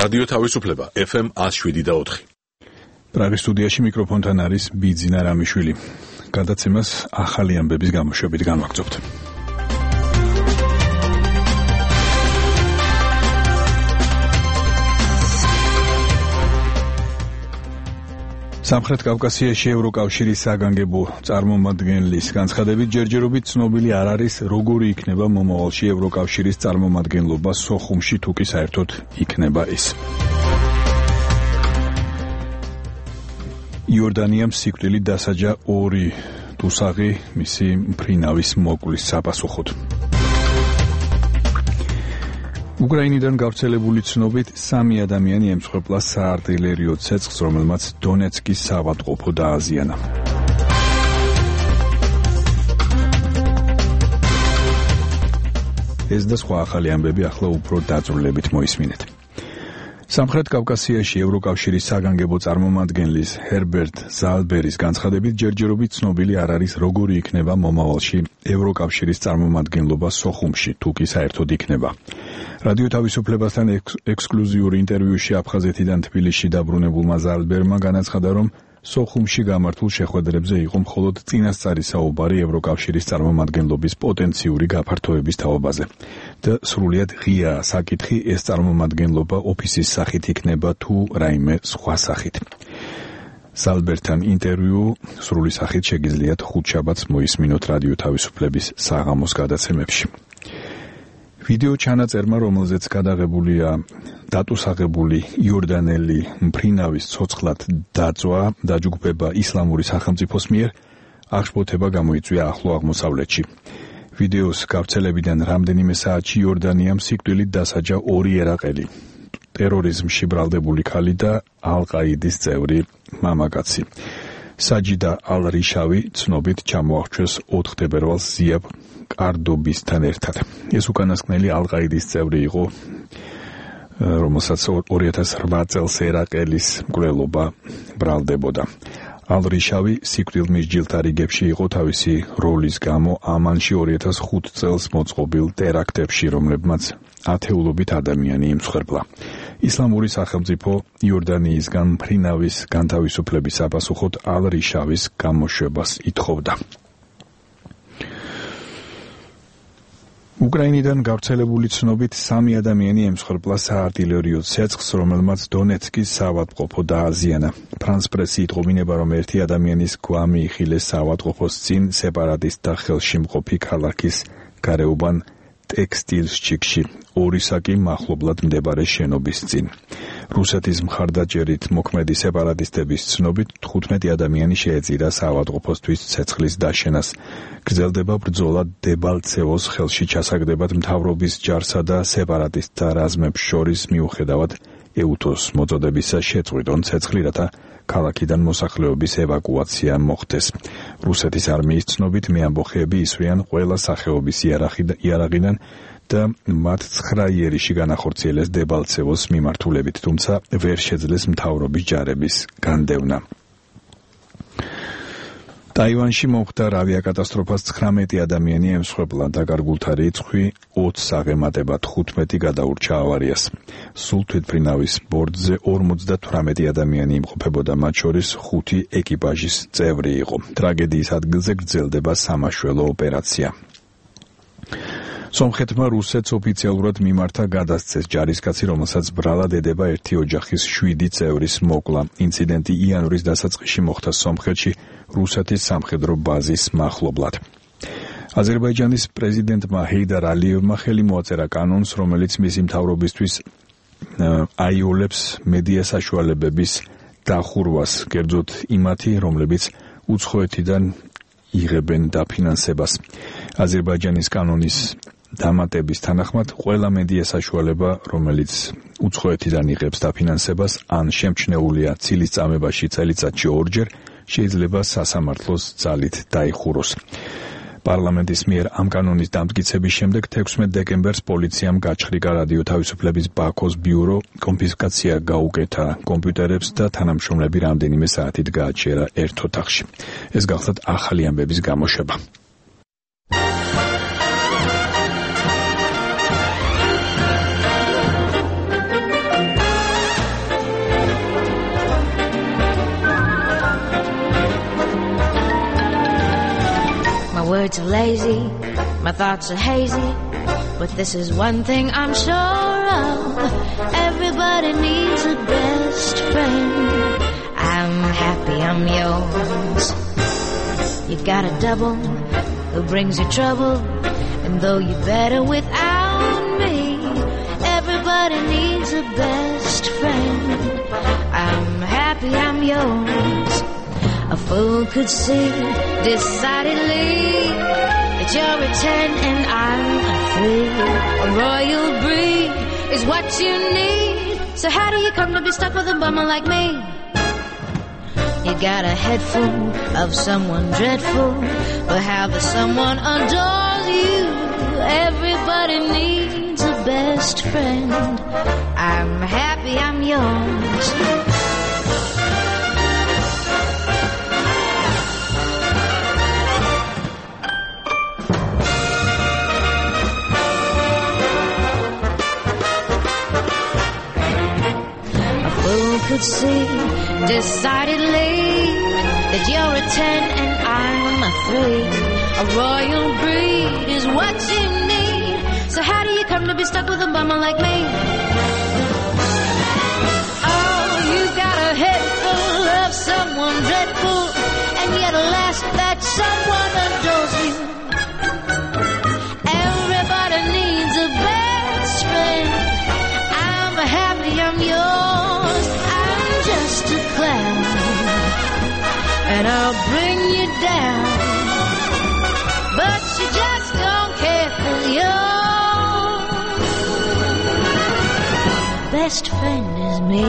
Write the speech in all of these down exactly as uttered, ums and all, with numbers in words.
რადიო თავისუფლება ეფ ემ one oh seven და four. პრაღის სტუდიაში მიკროფონთან არის ბიძინა რამიშვილი. გადაცემას ახალი ამბების გამოშვებით განვაგრძობთ. სამხრეთ კავკასიაში ევროკავშირის საგანგებო წარმომადგენლის განცხადებით ჯერჯერობით ცნობილი არ არის, როგორი იქნება მომავალში ევროკავშირის წარმომადგენლობა სოხუმში, თუ კი საერთოდ იქნება ის. იორდანიამ სიკვდილით დასაჯა ორი დუსაღი მისი მფრინავის მოკვლის საპასუხოდ. უკრაინიდან გავრცელებული ცნობით სამი ადამიანი ემსხვერპლა საარტილერიო ცეცხლს, რომელმაც დონეცკის საავადმყოფო დააზიანა. ეს და სხვა ახალი ამბები ახლა უფრო დაწვრილებით მოისმინეთ. სამხრეთ კავკასიაში ევროკავშირის საგანგებო წარმომადგენლის ჰერბერტ ზალბერის განცხადებით ჯერჯერობით ცნობილი არ არის, როგორი იქნება მომავალში ევროკავშირის წარმომადგენლობა სოხუმში, თუ კი საერთოდ იქნება. რადიო თავისუფლებასთან ექსკლუზიური ინტერვიუში აფხაზეთიდან თბილისში დაბრუნებულმა ზალბერმა განაცხადა, რომ სოხუმში გამართულ შეხვედრებზე იყო მხოლოდ წინასწარი საუბარი ევროკავშირის წარმომადგენლობის პოტენციური გაფართოების თაობაზე და სრულიად ღია საკითხი, ეს წარმომადგენლობა ოფისის სახით იქნება თუ რაიმე სხვა სახით. ზალბერთან ინტერვიუ სრული სახით შეგიძლიათ ხუთშაბათს მოისმინოთ რადიო თავისუფლების საღამოს გადაცემებში. ვიდეო ჩანაწერმა, რომელზეც გადაღებულია დატუსაღებული იორდანელი მფრინავის ცოცხლად დაწვა დაჯგუფება ისლამური სახელმწიფოს მიერ, აღშფოთება გამოიწვია ახლო აღმოსავლეთში. ვიდეოს გავრცელებიდან რამდენიმე საათში იორდანიამ სიკვდილით დასაჯა ორი ერაყელი, ტერორიზმში ბრალდებული ქალი და ალ-ყაიდის წევრი მამაკაცი. საჯიდა ალ-რიშავი ცნობით ჩამოახვჩეს ოთხ თებერვალს ზიაბ კარდობისთან ერთად. ეს უკანასკნელი ალ-ყაიდის წევრი იყო, რომელსაც ორი ათას რვა წელს ერაყელის მკვლელობა ბრალდებოდა. ალ-რიშავი სიკვდილმისჯილთა რიგებში იყო თავისი როლის გამო ამანში ორი ათას ხუთ წელს მოწყობილ ტერაქტებში, რომლებმაც ათეულობით ადამიანი იმსხვერპლა. ისლამური სახელმწიფო იორდანიისგან მფრინავის განთავისუფლების საპასუხოდ ალ-რიშავის გამოშვებას ითხოვდა. უკრაინიდან გავრცელებული ცნობით სამი ადამიანი ემსხვერპლა საარტილერიო ცეცხლს, რომელმაც დონეცკის საავადმყოფო დააზიანა. ფრანს პრესი იტყობინება, რომ ერთი ადამიანის გვამი იხილეს საავადმყოფოს წინ სეპარატისტთა ხელში მყოფი ქალაქის გარეუბან ტექსტილშჩიკში, ორისა კი მახლობლად მდებარე შენობის წინ. რუსეთის მხარდაჭერით მოქმედი სეპარატისტების ცნობით თხუთმეტი ადამიანი შეეწირა საავადმყოფოსთვის ცეცხლის დაშენას. გრძელდება ბრძოლა დებალცევოს ხელში ჩასაგდებად მთავრობის ჯარსა და სეპარატისტთა რაზმებს შორის, მიუხედავად ეუთოს მოწოდებისა შეწყვიტონ ცეცხლი, რათა ქალაქიდან მოსახლეობის ევაკუაცია მოხდეს. რუსეთის არმიის ცნობით მეამბოხეები ისვრიან ყველა სახეობის იარაღიდან და მათ ცხრა იერიში განახორციელეს დებალცევოს მიმართულებით, თუმცა ვერ შეძლეს მთავრობის ჯარების განდევნა. ტაივანში მომხდარ ავიაკატასტროფას ცხრამეტი ადამიანი ემსხვერპლა, დაკარგულთა რიცხვი ოცს აღემატება, თხუთმეტი გადაურჩა ავარიას. სულ თვითმფრინავის ბორტზე ორმოცდათვრამეტი ადამიანი იმყოფებოდა, მათ შორის ხუთი ეკიპაჟის წევრი იყო. ტრაგედიის ადგილზე გრძელდება სამაშველო ოპერაცია. სომხეთმა რუსეთს ოფიციალურად მიმართა გადასცეს ჯარისკაცი, რომელსაც ბრალად ედება ერთი ოჯახის შვიდი წევრის მოკლა. ინციდენტი იანვრის დასაწყისში მოხდა სომხეთში, რუსეთის სამხედრო ბაზის მახლობლად. აზერბაიჯანის პრეზიდენტმა ჰეიდარ ალიევმა ხელი მოაწერა კანონს, რომელიც მისი მთავრობისთვის აიოლებს მედია საშუალებების დახურვას, კერძოდ იმათი, რომლებიც უცხოეთიდან იღებენ დაფინანსებას. აზერბაიჯანის კანონის დამატების თანახმად ყველა მედია საშუალება, რომელიც უცხოეთიდან იღებს დაფინანსებას, ან შემჩნეულია ცილის წამებაში წელიწადში ორჯერ, შეიძლება სასამართლოს ძალით დაიხუროს. პარლამენტის მიერ ამ კანონის დამტკიცების შემდეგ თექვსმეტ დეკემბერს პოლიციამ გაჩხრიკა რადიო თავისუფლების ბაქოს ბიურო, კონფისკაცია გაუკეთა კომპიუტერებს და თანამშრომლები რამდენიმე საათით გააჩერა ერთ ოთახში. ეს გახლდათ ახალი ამბების გამოშვება. My words are lazy, my thoughts are hazy, but this is one thing I'm sure of. Everybody needs a best friend. I'm happy I'm yours. You got a double who brings you trouble, and though you're better without me, everybody needs a best friend. I'm happy I'm yours. A fool could see decidedly that you're a ten and I'm a three. A royal breed is what you need. So how do you come to be stuck with a bummer like me? You got a head full of someone dreadful, but how the someone adores you. Everybody needs a best friend. I'm happy I'm yours. Could see decidedly that you're a ten and I'm a three. A royal breed is what you need. So how do you come to be stuck with a bummer like me? Oh, you got a head full of someone dreadful, and yet alas, that someone adores you. Everybody needs a best friend. I'm happy I'm yours. Just a clown, and I'll bring you down, but you just don't care for your best friend is me.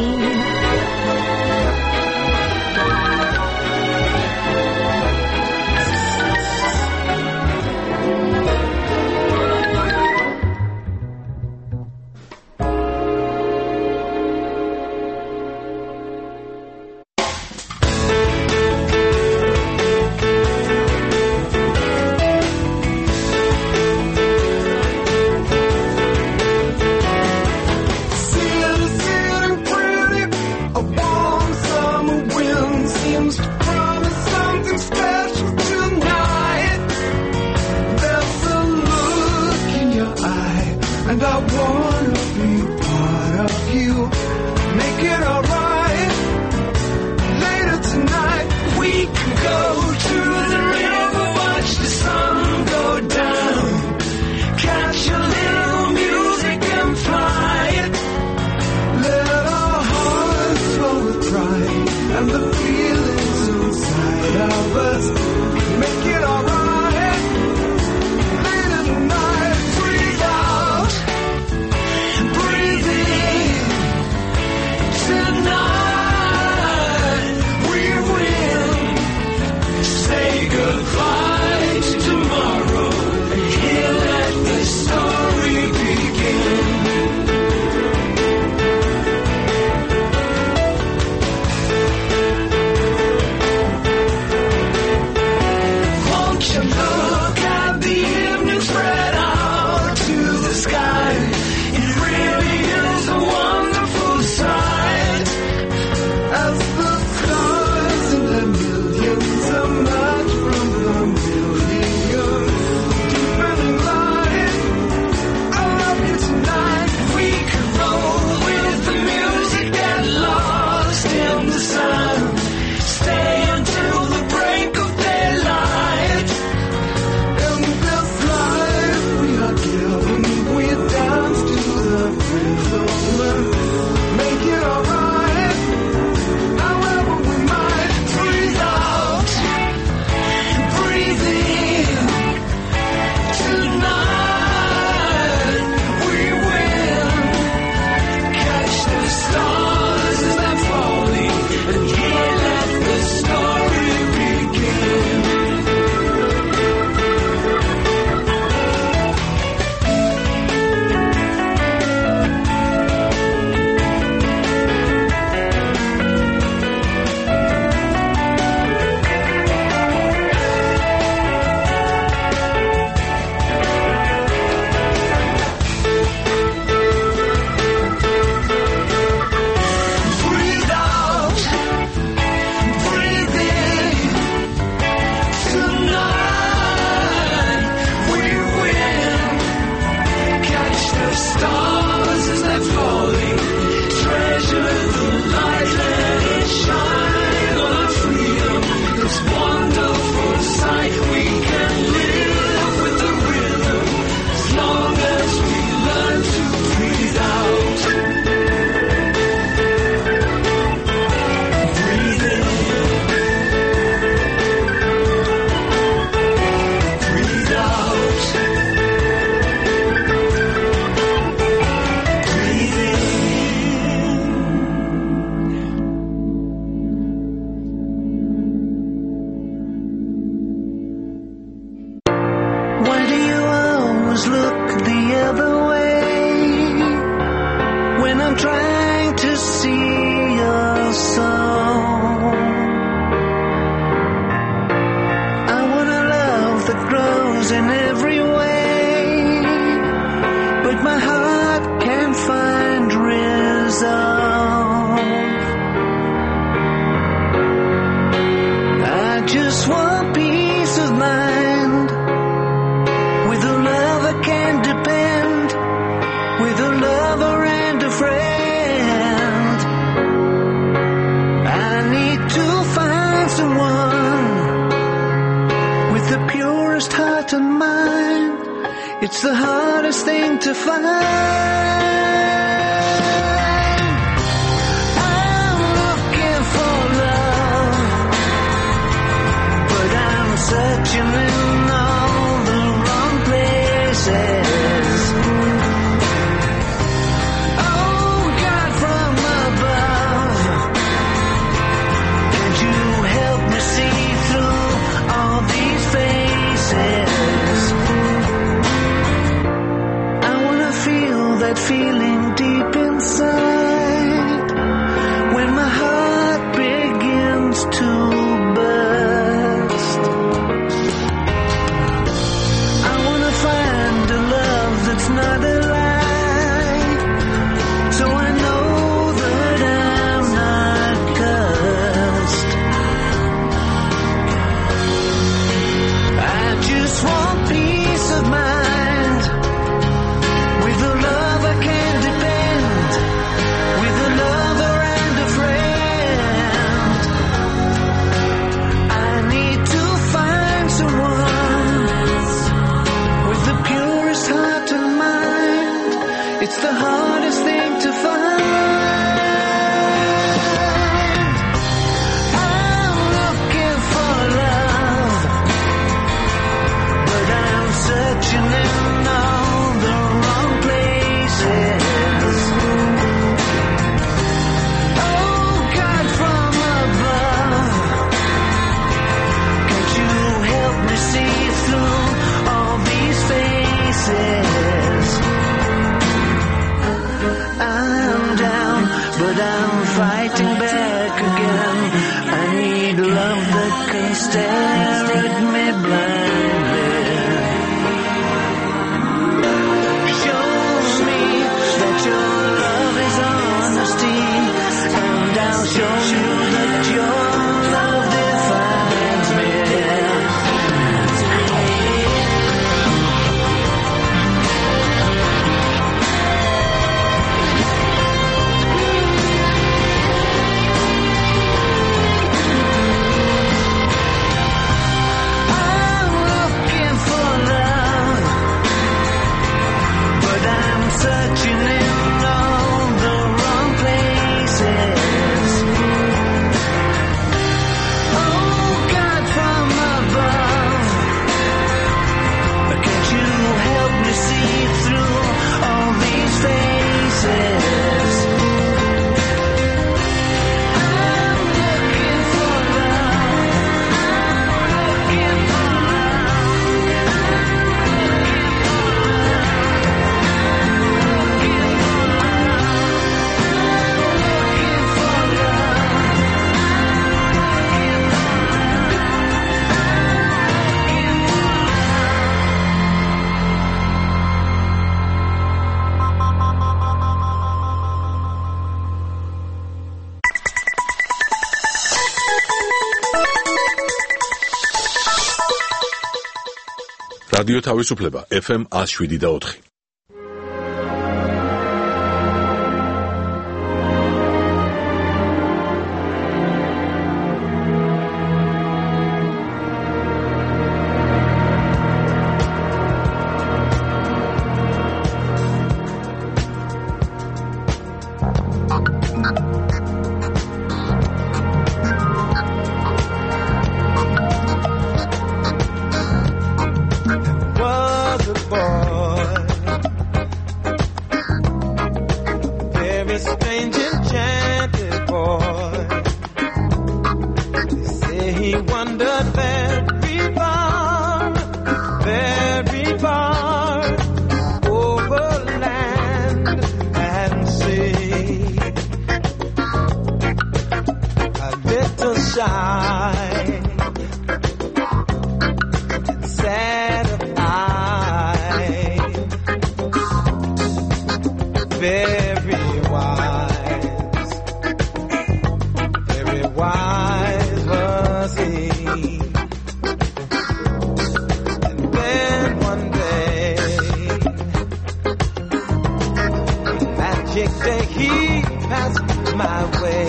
trying to see your soul. I want a love that grows in every way, but my heart can't find resolve. I just want peace of mind, with a love I can depend, with a lover and a friend. I need to find someone with the purest heart and mind. It's the hardest thing to find. I'm looking for love, but I'm searching in all the wrong places. Oh, God from above, can't you help me see through all these faces? I wanna feel that feeling deep inside, when my heart begins to burst. I wanna find a love that's not a lie, so I know that I'm not cursed. I just want peace of mind, with a love I can depend, with a lover and a friend. I need to find someone with the purest heart and mind. It's the hardest thing to find. I'm looking for love, but I'm searching in all the wrong places. Oh, God from above, can't you help me see through all these faces? I'm down, but I'm fighting back again. I need love that can stare at me blindly, shows me that your love is honesty, and I'll show you that your love defines me. I'm looking for love, but I'm searching in all the wrong places. Oh, God from above, can't you help me see through all these faces? I'm looking for love, looking for რადიო თავისუფლება ეფ ემ one oh seven და four. Was a boy night. Satisfied. Very wise. Very wise was he. And then one day, magic day, he passed my way.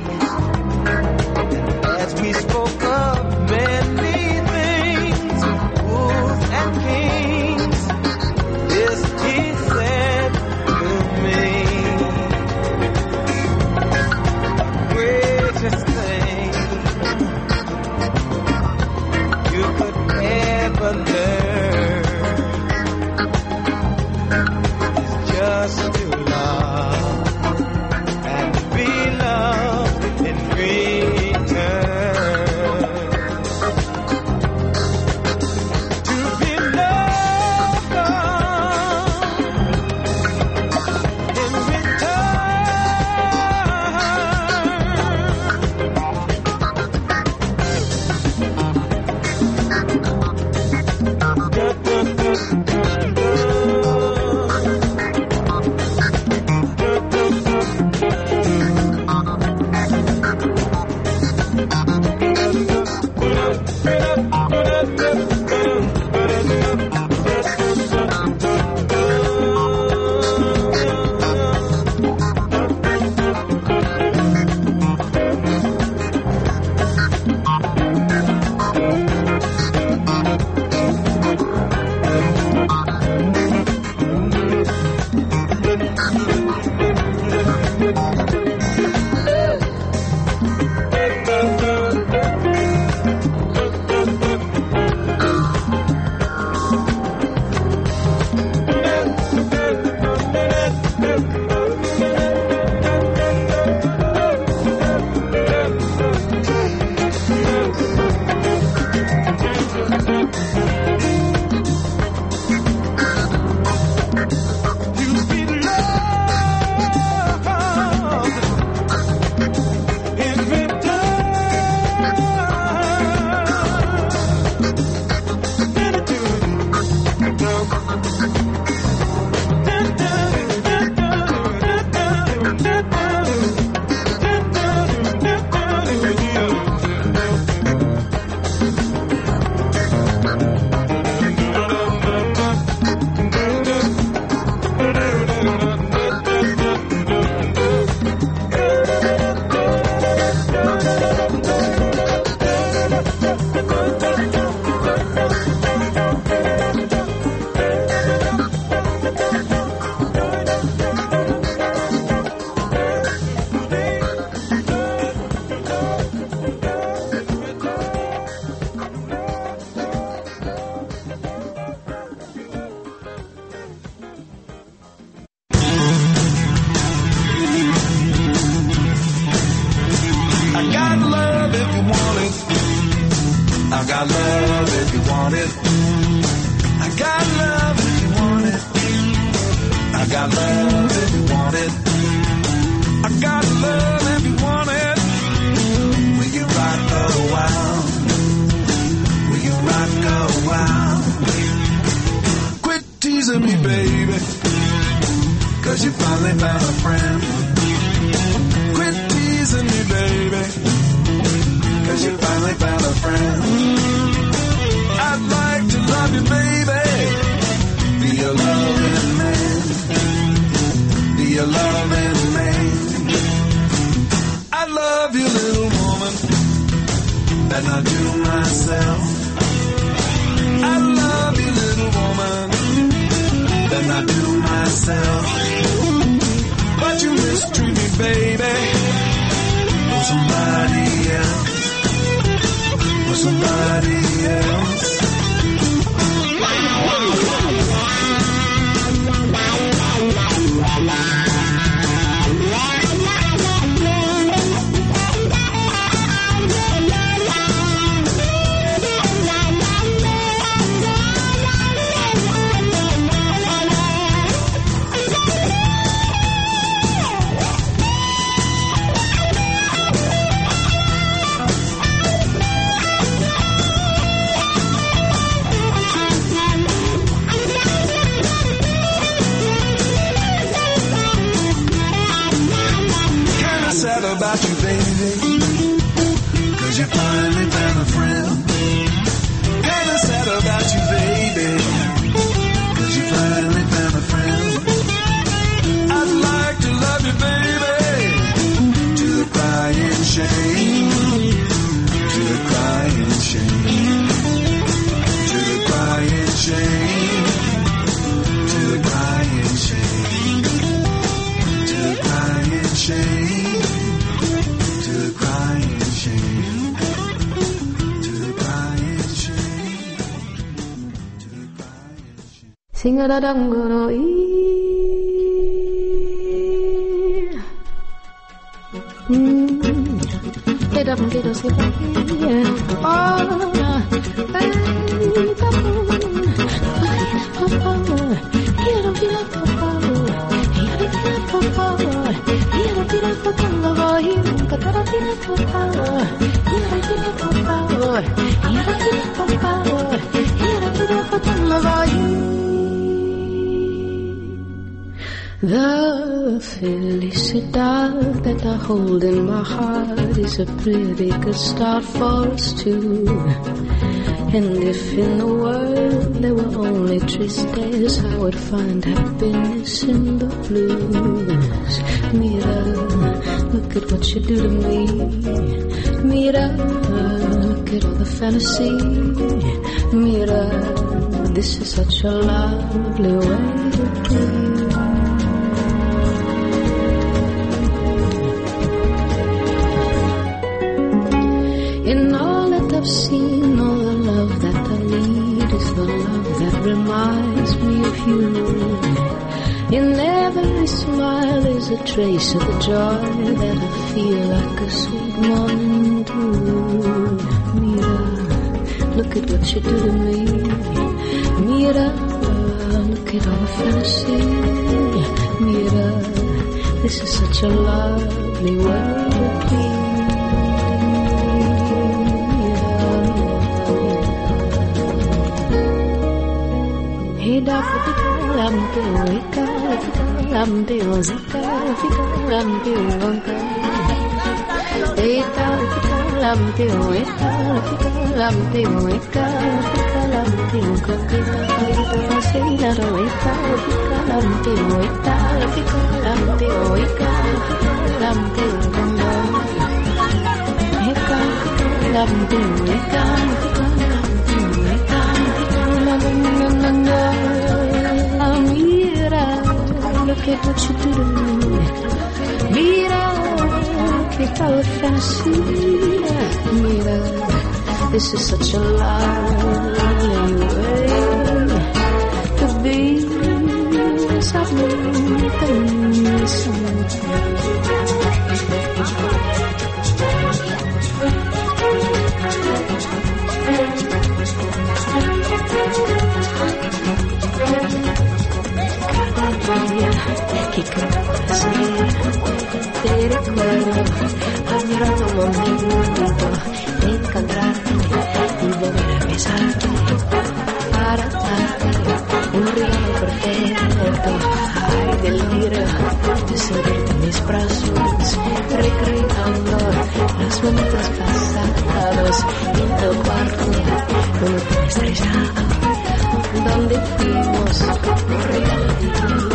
And as we spoke of many things, fools and kings, this he said to me: greatest thing you could ever learn is just to love and be loved in return. To be loved in But you shame, to the crying shame, to the crying shame, to the crying shame, to the crying shame, to the crying shame. Sing a da dang go Get up and get us, get up here. Oh, hey, the felicidad that I hold in my heart is a pretty good start for us two. And if in the world there were only tristes, I would find happiness in the blues. Mira, look at what you do to me. Mira, look at all the fantasy. Mira, this is such a lovely way to be. In all that I've seen, all the love that I lead is the love that reminds me of you. In every smile is a trace of the joy that I feel like a sweet morning dew. Mira, look at what you do to me. Mira, look at all the fantasy. Mira, this is such a lovely way to be. Da fica lampe oika fica lampe ozika fica lampe onka eta fica lampe oika fica lampe oika fica lampe onka fica sei la oika fica lampe oika fica lampe oika fica lampe onka eta fica lampe oika fica Mira, look at what you do to me. Mira, look at all the fantasy. Mira, this is such a lovely way to be. Something, something. Que conocí, te recuerdo, añorando un momento de encontrarte y volver a besarte para darte un regalo perfecto. Ay, delirio de sentirte en mis brazos, recreando los momentos pasados en tu cuarto, con un estrellado, donde fuimos un regalo divino.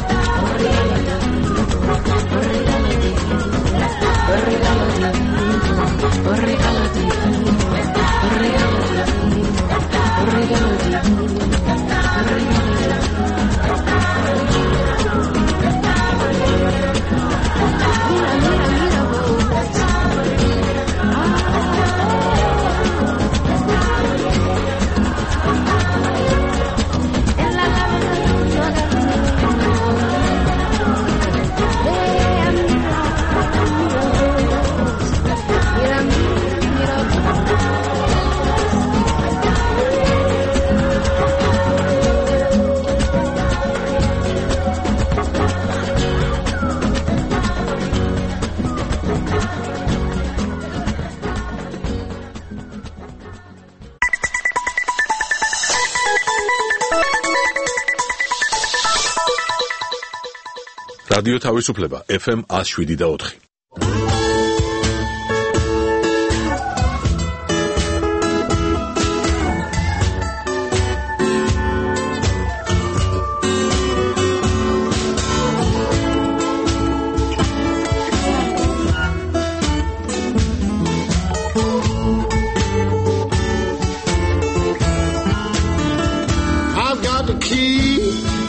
რადიო თავისუფლება ეფ ემ one oh seven და four. got the key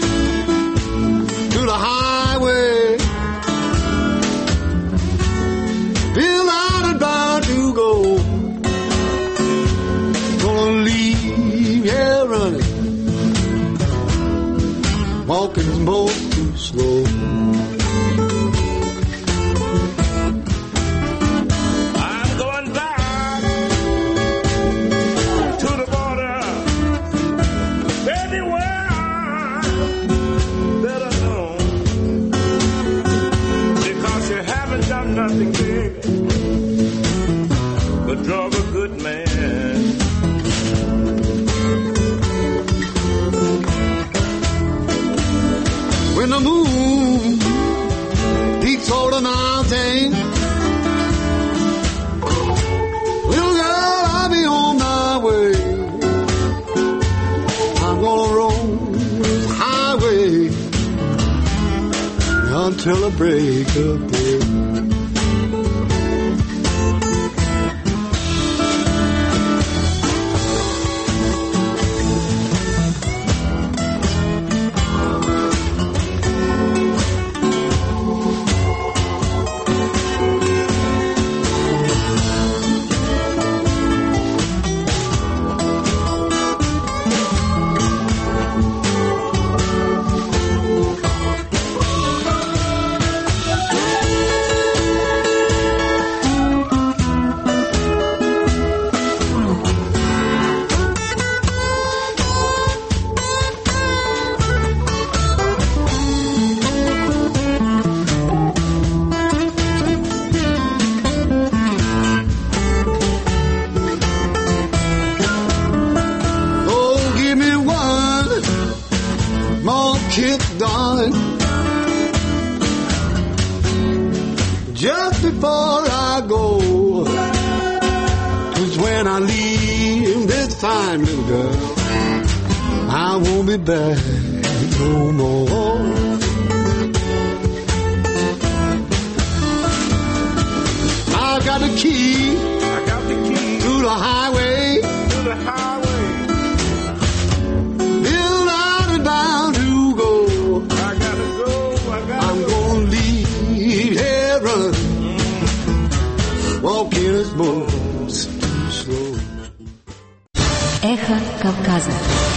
to the highway. Bill out and bound to go. Gonna leave here running. Walking's most too slow. I'm going back to the border. Anywhere that I know. Because you haven't done nothing big but drug a good man. When the moon peaks over the mountain, little girl, I'll be on my way. I'm gonna roll this highway until the break of day. Just before I go, 'cause when I leave this fine little girl, I won't be back no more. I got the key, I got the key to the highway, to the highway. Bill out and bound to go. I gotta go, I gotta I'm go. gonna leave here running. Walking is most too slow. Эхо Кавказа.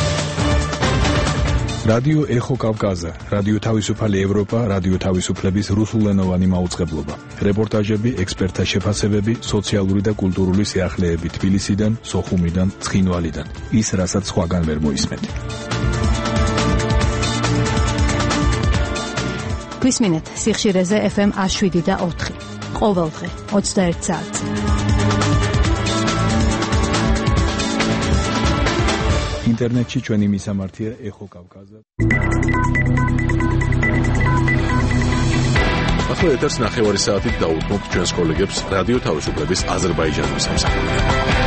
რადიო ეხო კავკაზა, რადიო თავისუფალი ევროპა, რადიო თავისუფლების რუსულენოვანი მაუწყებლობა. რეპორტაჟები, ექსპერტთა შეფასებები, სოციალური და კულტურული სიახლეები თბილისიდან, სოხუმიდან, ცხინვალიდან. ის, რასაც სხვაგან ვერ მოისმენთ. გვისმინეთ სიხშირეზე ეფ ემ ათს შვიდი და ოთხი. ყოველდღე ოცდაერთ საათზე. ინტერნეტში ჩვენი მისამართია ეხო კავკაზა. ახლა ეთერს ნახევარი საათით დაუთმობთ ჩვენს კოლეგებს რადიო თავისუფლების აზერბაიჯანის სამსახურიდან.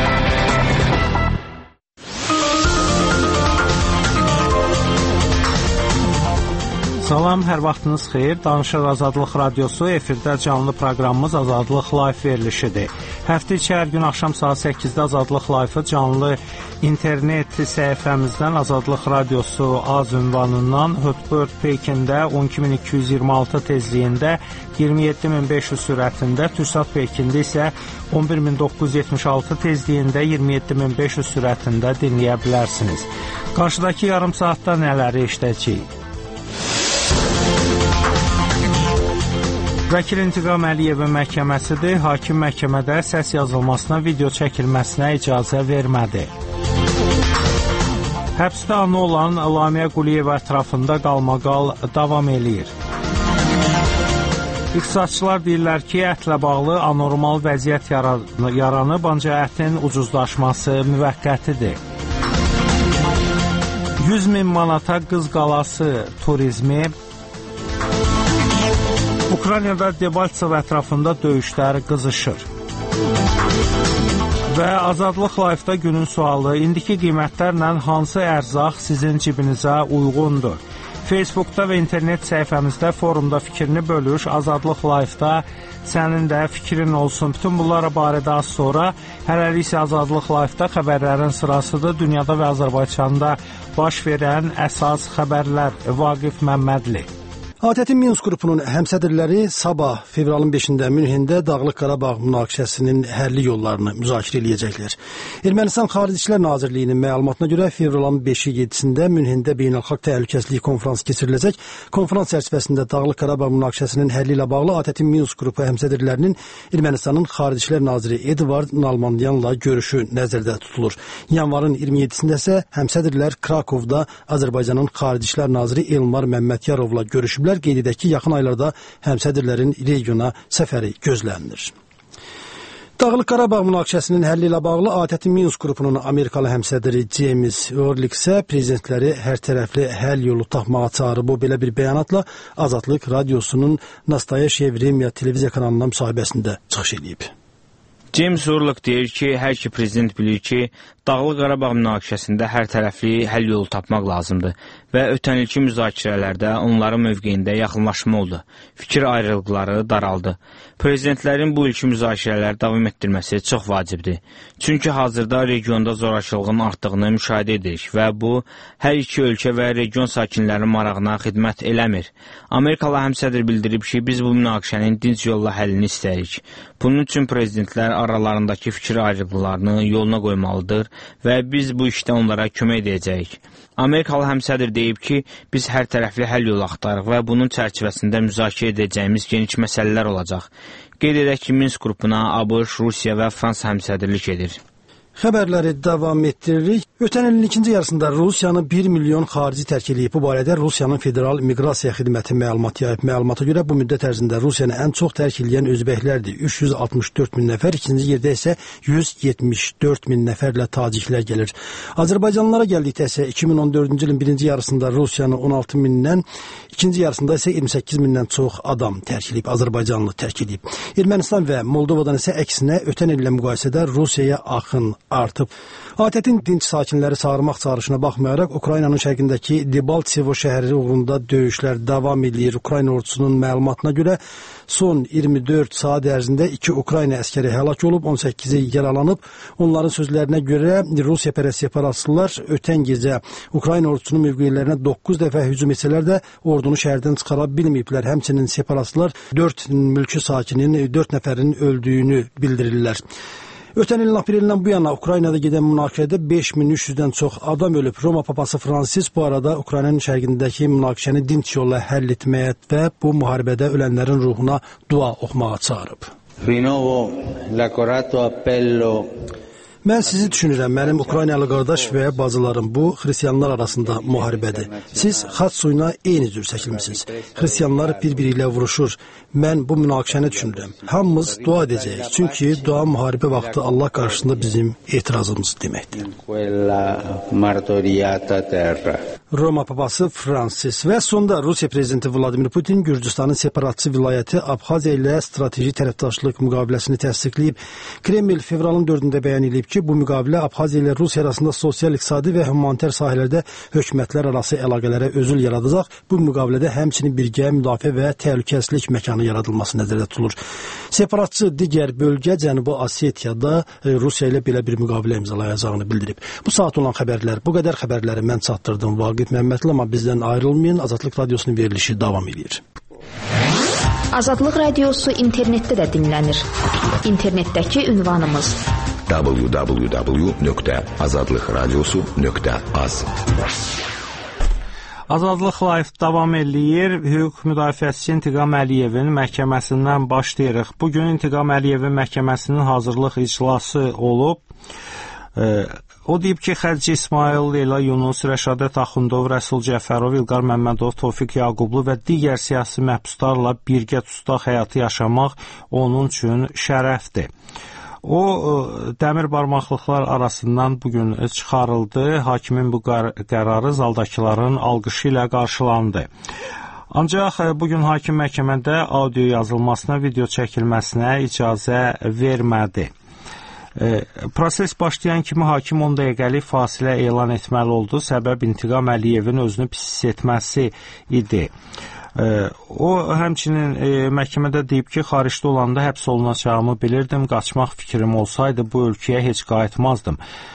Salam, hər vaxtınız xeyir. Danışıq Azadlıq Radiosu efirdə canlı proqramımız Azadlıq Live verilişidir. Həftə içi hər gün axşam saat səkkizdə Azadlıq Live-ı canlı internet səhifəmizdən Azadlıq Radiosu az ünvanından Hotbird Pekində on iki min iki yüz iyirmi altı tezliyində iyirmi yeddi min beş yüz sürətində, Türksat Pekində isə on bir min doqquz yüz yetmiş altı tezliyində iyirmi yeddi min beş yüz sürətində dinləyə bilərsiniz. Qarşıdakı yarım saatda nələri eşidəcəyik? Vəkil İntiqam Əliyevin məhkəməsidir. Hakim məhkəmədə səs yazılmasına, video çəkilməsinə icazə vermədi. Həbsdə anı olan Lamiyə Quliyeva ətrafında qalmaqal davam eləyir. İqtisadçılar deyirlər ki, ətlə bağlı anormal vəziyyət yaranıb, ancaq ətin ucuzlaşması müvəqqətidir. yüz min manata Qız Qalası turizmi. Ukraynada Debaltsov ətrafında döyüşlər qızışır. Və Azadlıq Live-da günün sualı, indiki qiymətlərlə hansı ərzaq sizin cibinizə uyğundur? Facebookda və internet səhifəmizdə forumda fikrini bölüş, Azadlıq Live-da sənin də fikrin olsun. Bütün bunlara barədə az sonra, hələlik isə Azadlıq Live-da xəbərlərin sırasıdır. Dünyada və Azərbaycanda baş verən əsas xəbərlər. Vaqif Məmmədli. ATƏT-in Minsk qrupunun həmsədrləri sabah fevralın beşində Münhində Dağlıq Qarabağ münaqişəsinin həlli yollarını müzakirə edəcəklər. Ermənistan Xarici İşlər Nazirliyinin məlumatına görə fevralın beşi yedisində Münhində beynəlxalq təhlükəsizlik konfransı keçiriləcək. Konfrans çərçivəsində Dağlıq Qarabağ münaqişəsinin həlli ilə bağlı ATƏT-in Minsk qrupu həmsədrlərinin Ermənistanın Xarici İşlər naziri Edvard Nalmandyanla görüşü nəzərdə tutulur. Yanvarın iyirmi yedisində isə həmsədrlər Krakovda Azərbaycanın Xarici İşlər naziri Elmar Məmmədyarovla görüşüblər. Qeyd edək ki, yaxın aylarda həmsədrlərin regiona səfəri gözlənilir. Dağlıq Qarabağ münaqişəsinin həlli ilə bağlı ATƏT-in Minsk qrupunun Amerikalı həmsədri James Orlik isə prezidentləri hər tərəfli həll yolu tapmağa çağırıb. O belə bir bəyanatla Azadlıq radiosunun Nastayaşev Vremya televiziya kanalına müsahibəsində çıxış edib. James Orlik deyir ki, hər iki prezident bilir ki, Dağlıq Qarabağ münaqişəsində hər tərəfli həll yolu tapmaq lazımdır və ötən ilki müzakirələrdə onların mövqeyində yaxınlaşma oldu. Fikir ayrılıqları daraldı. Prezidentlərin bu ilki müzakirələri davam etdirməsi çox vacibdir. Çünki hazırda regionda zorakılığın artdığını müşahidə edirik və bu, hər iki ölkə və region sakinlərinin marağına xidmət eləmir. Amerikalı həmsədr bildirib ki, biz bu münaqişənin dinc yolla həllini istəyirik. Bunun üçün prezidentlər aralarındakı fikir ayrılıqlarını yoluna qoymalıdır və biz bu işdə onlara kömək edəcəyik. Amerikalı həmsədr deyib ki, biz hər tərəfli həll yolu axtarıq və bunun çərçivəsində müzakirə edəcəyimiz geniş məsələlər olacaq. Qeyd edək ki, Minsk qrupuna ABŞ, Rusiya və Fransa həmsədrlik edir. Xəbərləri davam etdiririk. Ötən ilin ikinci yarısında Rusiyanı bir milyon xarici tərk edib. Bu barədə Rusiyanın Federal Miqrasiya Xidməti məlumat yayıb. Məlumata görə bu müddət ərzində Rusiyanı ən çox tərk edən özbəklərdir. üç yüz altmış dörd min nəfər, ikinci yerdə isə yüz yetmiş dörd min nəfərlə taciklər gəlir. Azərbaycanlılara gəldikdə isə iki min on dördüncü ilin birinci yarısında Rusiyanı on altı mindən, ikinci yarısında isə iyirmi səkkiz mindən çox adam tərk edib, Azərbaycanlı tərk edib. Ermənistan və Moldovadan isə əksinə ötən illə müqayisədə Rusiyaya axın artıb. ATƏT-in dinc sakinləri çağırmaq çağrışına baxmayaraq, Ukraynanın şərqindəki Debaltsevo şəhəri uğrunda döyüşlər davam edir. Ukrayna ordusunun məlumatına görə son iyirmi dörd saat ərzində iki Ukrayna əskəri həlak olub, on səkkizi yaralanıb. Onların sözlərinə görə Rusiya pərəst separatçılar ötən gecə Ukrayna ordusunun mövqelərinə doqquz dəfə hücum etsələr də ordunu şəhərdən çıxara bilməyiblər. Həmçinin separatçılar dörd mülki sakinin, dörd nəfərin öldüyünü bildirirlər. Ötən ilin aprelindən bu yana Ukraynada gedən münaqişədə beş min üç yüzdən çox adam ölüb. Roma papası Fransis bu arada Ukraynanın şərqindəki münaqişəni dinc yolla həll etməyə və bu müharibədə ölənlərin ruhuna dua oxumağa çağırıb. Rinnovo l'accorato appello. Mən sizi düşünürəm, mənim Ukraynalı qardaş və bacılarım, bu xristianlar arasında müharibədir. Siz xaç suyuna eyni cür çəkilmisiniz. Xristianlar bir-biri ilə vuruşur. Mən bu münaqişəni düşünürəm. Hamımız dua edəcəyik, çünki dua müharibə vaxtı Allah qarşısında bizim etirazımız deməkdir. Roma papası Fransis və sonda Rusiya prezidenti Vladimir Putin Gürcüstanın separatçı vilayəti Abxaziya ilə strateji tərəfdaşlıq müqaviləsini təsdiqləyib. Kreml fevralın dördündə bəyan edib ki, bu müqavilə Abxaziya ilə Rusiya arasında sosial, iqtisadi və humanitar sahələrdə hökumətlər arası əlaqələrə özül yaradacaq. Bu müqavilədə həmçinin birgə müdafiə və təhlükəsizlik məkanı yaradılması nəzərdə tutulur. Separatçı digər bölgə Cənubi Osetiyada Rusiya ilə belə bir müqavilə imzalayacağını bildirib. Bu saat olan xəbərlər, bu qədər xəbərləri mən çatdırdım. Vaqif Məmmədli, amma bizdən ayrılmayın. Azadlıq radiosunun verilişi davam edir. Azadlıq radiosu internetdə də dinlənir. İnternetdəki ünvanımız w w w nöqtə azadlıq radiosu nöqtə az. Azadlıq Live davam eləyir. Hüquq müdafiəçisi İntiqam Əliyevin məhkəməsindən başlayırıq. Bugün İntiqam Əliyevin məhkəməsinin hazırlıq iclası olub. Ee, o deyib ki, Xərci İsmail, Leyla Yunus, Rəşadət Axundov, Rəsul Cəfərov, İlqar Məmmədov, Tofiq Yaqublu və digər siyasi məhbuslarla birgə tutaq həyatı yaşamaq onun üçün şərəfdir. O, dəmir barmaqlıqlar arasından bugün çıxarıldı. Hakimin bu qərarı zaldakıların alqışı ilə qarşılandı. Ancaq bugün hakim məhkəmədə audio yazılmasına, video çəkilməsinə icazə vermədi. E, proses başlayan kimi hakim on dəqiqəlik fasilə elan etməli oldu. Səbəb İntiqam Əliyevin özünü pis hiss etməsi idi. E, o həmçinin e, məhkəmədə deyib ki, xaricdə olanda həbs olunacağımı bilirdim. Qaçmaq fikrim olsaydı bu ölkəyə heç qayıtmazdım.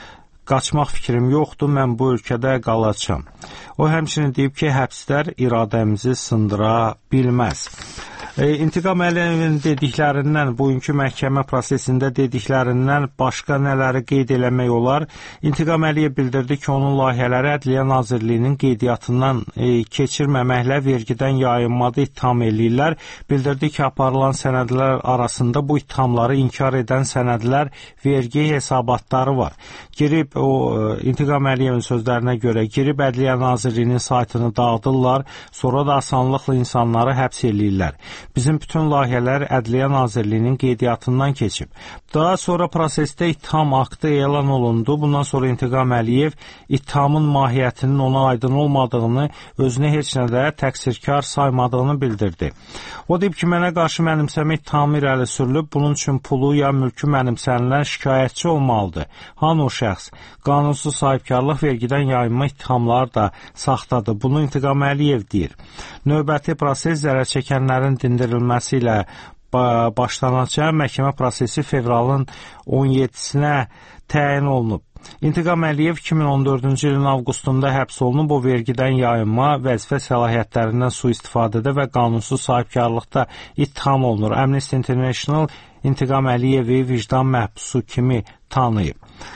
qaçmaq fikrim yoxdur, mən bu ölkədə qalacağam. O həmçinin deyib ki, həbslər iradəmizi sındıra bilməz. E, İntiqam Əliyevin dediklərindən, bugünkü məhkəmə prosesində dediklərindən başqa nələri qeyd eləmək olar? İntiqam Əliyev bildirdi ki, onun layihələri Ədliyyə Nazirliyinin qeydiyyatından e, keçirməməklə vergidən yayınmadı ittiham eləyirlər. Bildirdi ki, aparılan sənədlər arasında bu ittihamları inkar edən sənədlər vergi hesabatları var. Girib, o e, İntiqam Əliyevin sözlərinə görə, girib Ədliyyə Nazirliyinin saytını dağıdırlar, sonra da asanlıqla insanları həbs eləyirlər. Bizim bütün layihələr Ədliyyə Nazirliyinin qeydiyyatından keçib. Daha sonra prosesdə ittiham aktı elan olundu. Bundan sonra İntiqam Əliyev ittihamın mahiyyətinin ona aydın olmadığını, özünü heç nədə təqsirkar saymadığını bildirdi. O deyib ki, mənə qarşı mənimsəmə ittihamı irəli sürülüb, bunun üçün pulu ya mülkü mənimsənilən şikayətçi olmalıdır. Hanı o şəxs? Qanunsuz sahibkarlıq, vergidən yayınma ittihamları da saxtadır. Bunu İntiqam Əliyev deyir. Növbəti proses zərər çəkənlərin dindirilməsi ilə başlanacaq. Məhkəmə prosesi fevralın on yeddisinə təyin olunub. İntiqam Əliyev iki min on dördüncü ilin avqustunda həbs olunub. O vergidən yayınma, vəzifə səlahiyyətlərindən sui-istifadədə və qanunsuz sahibkarlıqda ittiham olunur. Amnesty International İntiqam Əliyevi vicdan məhbusu kimi tanıyıb.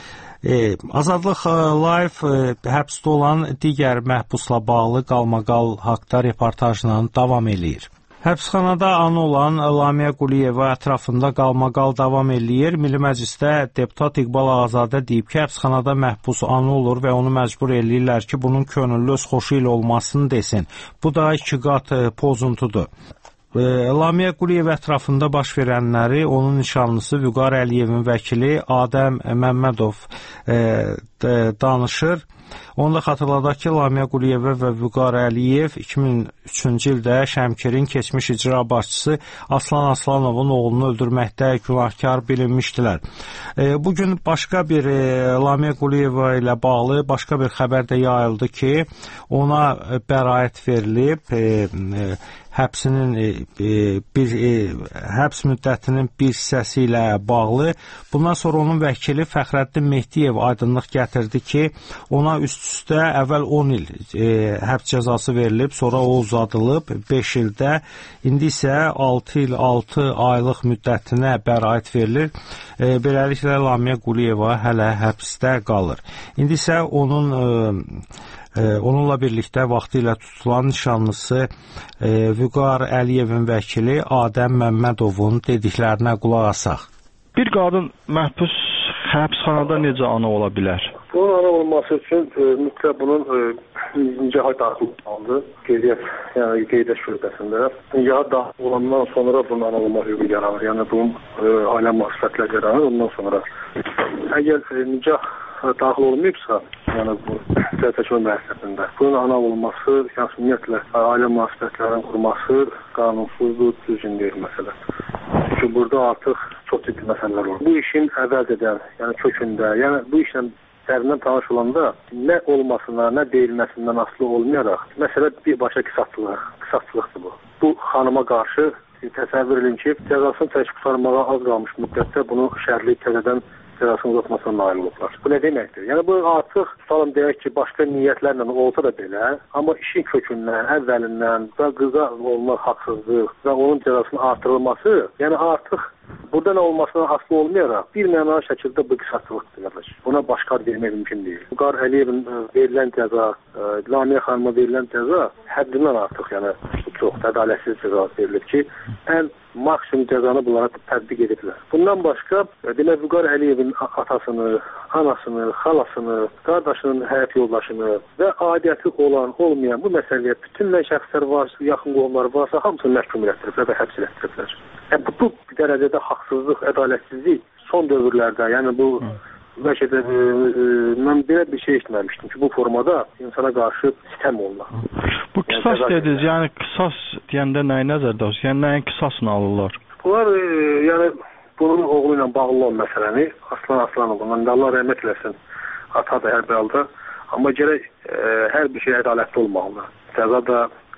E, Azadlıq Live e, həbsdə olan digər məhbusla bağlı qalmaqal haqda reportajla davam eləyir. Həbsxanada anı olan Lamiyə Quliyeva ətrafında qalmaqal davam eləyir. Milli Məclisdə deputat İqbal Ağazadə deyib ki, həbsxanada məhbus anı olur və onu məcbur eləyirlər ki, bunun könüllü öz xoşu ilə olmasını desin. Bu da iki qat e, pozuntudur. Lamiyə Quliyev ətrafında baş verənləri onun nişanlısı Vüqar Əliyevin vəkili Adəm Məmmədov e, danışır. Onu da xatırladaq ki, Lamiyə Quliyeva və Vüqar Əliyev iki min üçüncü ildə Şəmkirin keçmiş icra başçısı Aslan Aslanovun oğlunu öldürməkdə günahkar bilinmişdilər. E, bugün başqa bir e, Lamiyə Quliyeva ilə bağlı başqa bir xəbər də yayıldı ki, ona bəraət verilib, e, e, həbsinin e, bir e, həbs müddətinin bir hissəsi ilə bağlı. Bundan sonra onun vəkili Fəxrəddin Mehdiyev aydınlıq gətirdi ki, ona üst-üstə əvvəl on il e, həbs cəzası verilib, sonra o uzadılıb beş ildə, indi isə altı il altı aylıq müddətinə bəraət verilir. E, beləliklə Lamiyə Quliyeva hələ həbsdə qalır. İndi isə onun e, onunla birlikdə vaxtı ilə tutulan nişanlısı e, Vüqar Əliyevin vəkili Adəm Məmmədovun dediklərinə qulaq asaq. Bir qadın məhbus həbsxanada necə ana ola bilər? Bunun ana olması üçün e, mütləq bunun e, nicaha daxil olmalıdır. Qeydiyyat, yəni qeydiyyat şöbəsində. Nicaha daxil olandan sonra bunun ana olma hüququ yaranır. Yəni bunun e, ailə münasibətləri yaranır. Ondan sonra əgər e, nicah daxil olmayıbsa, yəni bu səhətləşmə müəssisəsində bunun ana olması, yəni ümumiyyətlə ailə münasibətlərinin qurması qanunsuzdur, düzgün deyil məsələ. Çünki burada artıq çox ciddi məsələlər olur. Bu işin əvvəlcədən, yəni kökündə, yəni bu işlə dərindən tanış olanda nə olmasına, nə deyilməsindən asılı olmayaraq, məsələ birbaşa qisasçılıq, qisasçılıqdır bu. Bu xanıma qarşı təsəvvür edin ki, cəzasını çəkib qurtarmağa az qalmış müddətdə bunu şərliyib təzədən cəzasını uzatmasına nail olublar. Bu nə deməkdir? Yəni bu artıq tutalım deyək ki, başqa niyyətlərlə olsa da belə, amma işin kökündən, əvvəlindən və qıza olunan haqsızlıq və onun cəzasının artırılması, yəni artıq burada nə olmasına asılı olmayaraq bir mənalı şəkildə bu qisasçılıqdır qardaş. Buna başqa vermək mümkün deyil. Vüqar Əliyevin verilən cəza, Lamiyə xanıma verilən cəza həddindən artıq, yəni çox ədalətsiz cəza verilib ki, ən maksimum cəzanı bunlara tətbiq ediblər. Bundan başqa, demək Vüqar Əliyevin atasını, anasını, xalasını, qardaşının həyat yoldaşını və aidiyyəti olan, olmayan bu məsələyə bütün nə şəxslər varsa, yaxın qohumlar varsa, hamısını məhkum etdiriblər və həbs etdiriblər. Yəni, bu, bu dərəcədə haqsızlıq, ədalətsizlik son dövrlərdə, yəni bu bəlkə də e, e, mən belə bir şey etməmişdim ki, bu formada insana qarşı sitəm olunur. Bu qisas yəni, dediniz, yəni qisas deyəndə nəyi nəzərdə tutulur? Yəni nəyin qisasını alırlar? Bunlar e, yəni bunun oğlu ilə bağlı olan məsələni Aslan Aslanovun, Allah rəhmət eləsin, ata da hər bir halda, amma gərək e, hər bir şey ədalətli olmalıdır. Cəza da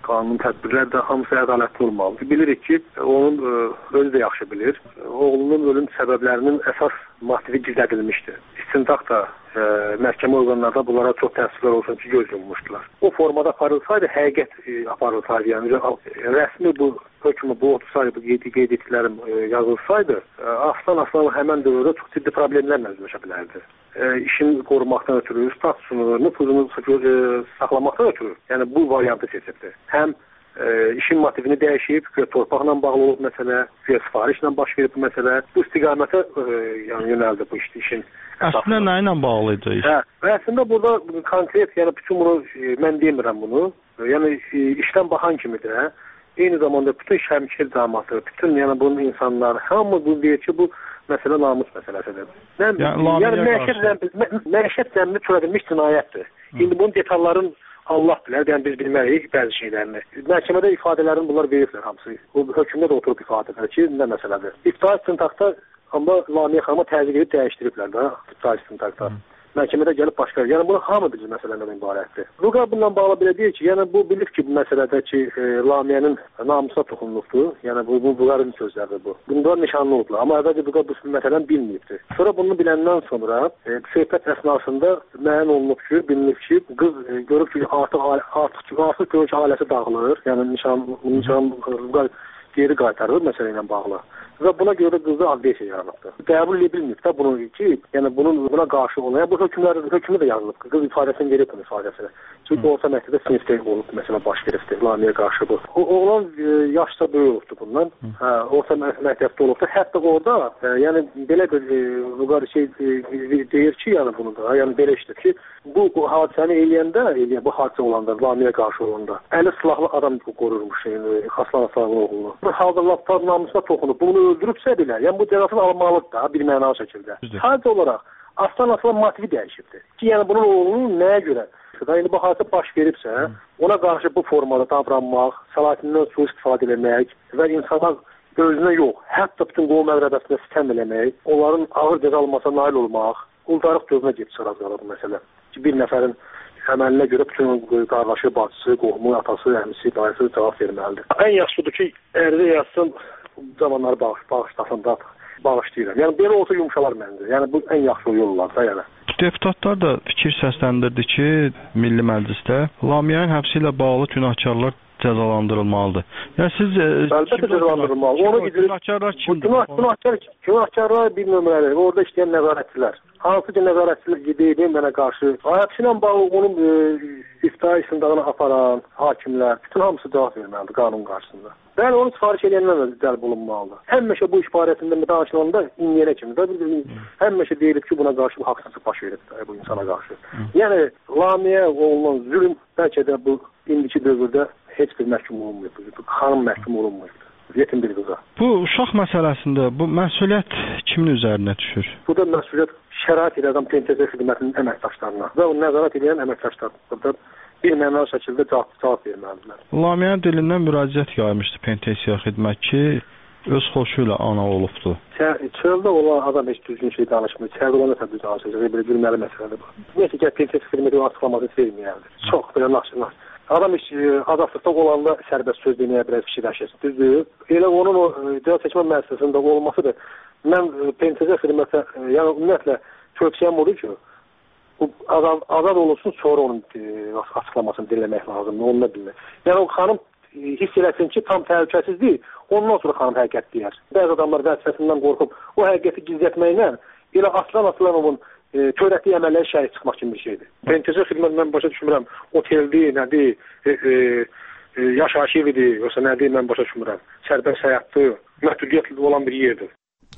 qanun tədbirlər də hamısı ədalətli olmalıdır. Bilirik ki, onun ə, özü də yaxşı bilir. Oğlunun ölüm səbəblərinin əsas motivi gizlədilmişdir. İstintaq da ə, məhkəmə orqanlarında bunlara çox təəssüflər olsun ki, göz yummuşdular. O formada aparılsaydı, həqiqət ə, aparılsaydı, yəni ə, rəsmi bu hökmü, bu otuz sayı, bu qeyd etdiklərim ə, yazılsaydı, ə, Aslan Aslanov həmən dövrdə çox ciddi problemlərlə üzləşə bilərdi. Ə, işin qorumaqdan ötürü, statusunu, nüfuzunu ə, saxlamaqdan ötürü, yəni bu variantı seçibdir. Həm ə, işin motivini dəyişib, göy torpaqla bağlı olub məsələ, göy sifarişlə baş verib bu məsələ, bu istiqamətə ə, yəni, yönəldi bu işin. işin Əslində nə ilə bağlı idi? Hə, və əslində burada konkret, yəni bütün bunu, mən demirəm bunu, yəni işdən baxan kimi də, eyni zamanda bütün şəmkir cəmaatı, bütün yəni bunun insanlar, hamı bu deyir ki, bu məsələ namus məsələsidir. Yəni, yəni məişət zəmbi, mə, məişət zəmbi törədilmiş cinayətdir. Hı. İndi bunun detalların Allah bilər, yəni biz bilməliyik bəzi şeylərini. Məhkəmədə ifadələrini bunlar veriblər hamısı. O hökmdə də oturub ifadələr ki, nə məsələdir. İbtidai istintaqda amma Lamiyə xanıma təzyiq edib dəyişdiriblər də, İbtidai istintaqda. Məhkəmədə gəlib başqa, yəni bunu hamı bilir məsələdən ibarətdir. Ruqa bununla bağlı belə deyir ki, yəni bu bilir ki, bu məsələdə ki, e, Lamiyənin namusuna toxunulubdur. Yəni bu bu Ruqanın sözləridir bu. Bunda nişanlı oldular, amma əvvəlcə Ruqa bu məsələni bilməyibdi. Sonra bunu biləndən sonra e, söhbət əsnasında müəyyən olunub ki, bilinib ki, qız e, görüb ki, artıq artıq artıq görür ki, ailəsi dağılır. Yəni nişan nişan Ruqa geri qaytarılır məsələ ilə bağlı. Və buna görə qızda agresiya yaranıbdır. Qəbul edilməyib də bunun ki, yəni bunun buna qarşı olan, yəni bu hökmlər hökmü də yazılıb. Qız ifadəsini verib bunun ifadəsini. Çünki orta məktəbdə sinifdə olub məsələ baş veribdir Lamiyə qarşı bu. O oğlan e, yaşda böyük olubdu bundan. Hə, orta məktəbdə olubdu. Hətta orada, e, yəni belə bir vüqar şey e, deyir ki, yəni bunu da, yəni belə işdir ki, bu, bu hadisəni eləyəndə, eləyən bu hadisə olanda, Lamiyə qarşı olanda, əli silahlı adam qorurmuş yəni, Aslan Aslanov oğlunu. Bu halda laptop namusuna toxunub, bunu öldürübsə belə, yəni bu cəzasını almalıdır da, bir mənalı şəkildə. Sadəcə olaraq Aslan Aslanov motivi dəyişibdir. Ki, yəni bunun oğlunun nəyə görə? Yəni bu hadisə baş veribsə, ona qarşı bu formada davranmaq, səlahiyyətindən sui-istifadə etmək və insanlar özünə yox, hətta bütün qovum əqrəbəsində sistəm eləmək, onların ağır cəza almasına nail olmaq, quldarıq dövmə gedib sıradır bu məsələ. Ki, bir nəfərin əməlinə görə bütün qardaşı, bacısı, qohumu, atası, əmisi, dayısı cavab verməlidir. Ən yaxşıdır ki, ərizə yazsın, zamanları bağış, bağışlasın da bağışlayıram. Yəni belə olsa yumuşalar məncə. Yəni bu ən yaxşı yollar da yəni. Deputatlar da fikir səsləndirdi ki, Milli Məclisdə Lamiyənin həbsi ilə bağlı günahkarlar cəzalandırılmalıdır. Yəni siz əlbəttə cəzalandırılmalı. Onu günahkarlar kimdir? Günahkar günahkarlar bir nömrəli, orada işləyən nəzarətçilər. Hansı ki nəzarətçilər gedib mənə qarşı həbsi ilə bağlı onun e, iftira istintaqını aparan hakimlər, bütün hamısı cavab verməlidir qanun qarşısında. Bəli, onu sifariş edənlər də cəlb olunmalıdır. Həmişə bu iş barəsində danışılanda indiyənə kimi də həmişə deyilib ki, buna qarşı bu haqsızlıq baş verib də, bu insana qarşı. Yəni Lamiyə olunan zülm bəlkə də bu indiki dövrdə heç bir məhkum olunmayıb. Xanım məhkum olunmayıb. Yetim bir qıza. Bu uşaq məsələsində bu məsuliyyət kimin üzərinə düşür? Bu da məsuliyyət şərait edən P N T Z xidmətinin əməkdaşlarına və o nəzarət edən əməkdaşlarına bir mənalı şəkildə cavab, cavab verməlidirlər. Lamiyə dilindən müraciət yaymışdı P N T Z xidmət ki, öz xoşu ilə ana olubdu. Çöldə olan adam heç düzgün şey danışmır. Çöldə olan da düzgün danışacaq. Belə gülməli məsələdir bu. Neysə ki, P N T Z xidməti açıqlamasını verməyəlidir. Çox belə naxşınlar. Adam iş azadlıqda olanda sərbəst söz deməyə biraz fikirləşir. Düzdür. Elə onun o cəza seçmə müəssisəsində olmasıdır. Mən P N T Z xidmətə, yəni ümumiyyətlə tövsiyəm odur ki, bu azad, azad olunsun, sonra onun e, açıqlamasını dinləmək lazımdır, onu da bilmək. Yəni o xanım hiss eləsin ki, tam təhlükəsiz deyil, ondan sonra xanım həqiqət deyər. Bəzi adamlar vəzifəsindən qorxub o həqiqəti gizlətməklə elə Aslan Aslanovun e, törətdiyi əməlləri şəhid çıxmaq kimi bir şeydir. P N T Z xidməti mən başa düşmürəm, oteldir, nədir, e, e, e, yaşayış evidir, yoxsa nədir, mən başa düşmürəm. Sərbəst həyatdır, məhdudiyyətli olan bir yerdir.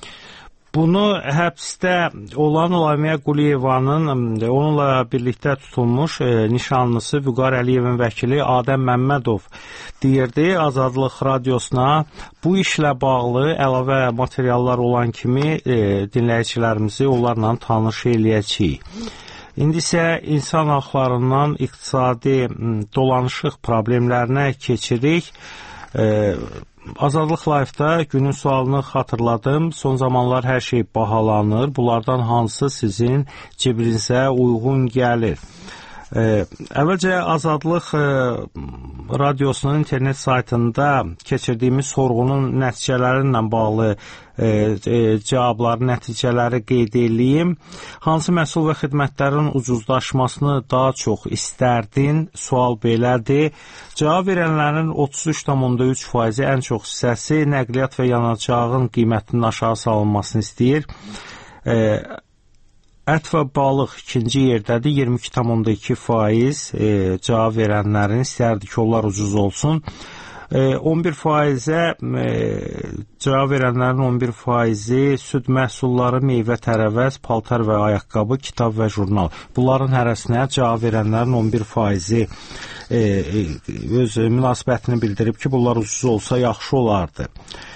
Bunu həbsdə olan Lamiyə Quliyevanın onunla birlikdə tutulmuş e, nişanlısı Vüqar Əliyevin vəkili Adəm Məmmədov deyirdi Azadlıq radiosuna. Bu işlə bağlı əlavə materiallar olan kimi e, dinləyicilərimizi onlarla tanış eləyəcəyik. İndi isə insan haqlarından iqtisadi dolanışıq problemlərinə keçirik. E, Azadlıq Live-da günün sualını xatırladım. Son zamanlar hər şey bahalanır. Bunlardan hansı sizin cibinizə uyğun gəlir? Ə, əvvəlcə Azadlıq ə, Radiosunun internet saytında keçirdiyimiz sorğunun nəticələri ilə bağlı e, e, cavabları, nəticələri qeyd edeyim. Hansı məhsul və xidmətlərin ucuzlaşmasını daha çox istərdin? Sual belədir. Cavab verənlərin otuz üç nöqtə üç faizi ən çox hissəsi nəqliyyat və yanacağın qiymətinin aşağı salınmasını istəyir. E, Ət və balıq ikinci yerdədir, iyirmi iki nöqtə iki faiz e, cavab verənlərin istərdi ki, onlar ucuz olsun. E, on bir faizə e, cavab verənlərin on bir faizi süd məhsulları, meyvə, tərəvəz, paltar və ayaqqabı, kitab və jurnal. Bunların hərəsinə cavab verənlərin on bir faizi e, e, öz münasibətini bildirib ki, bunlar ucuz olsa yaxşı olardı.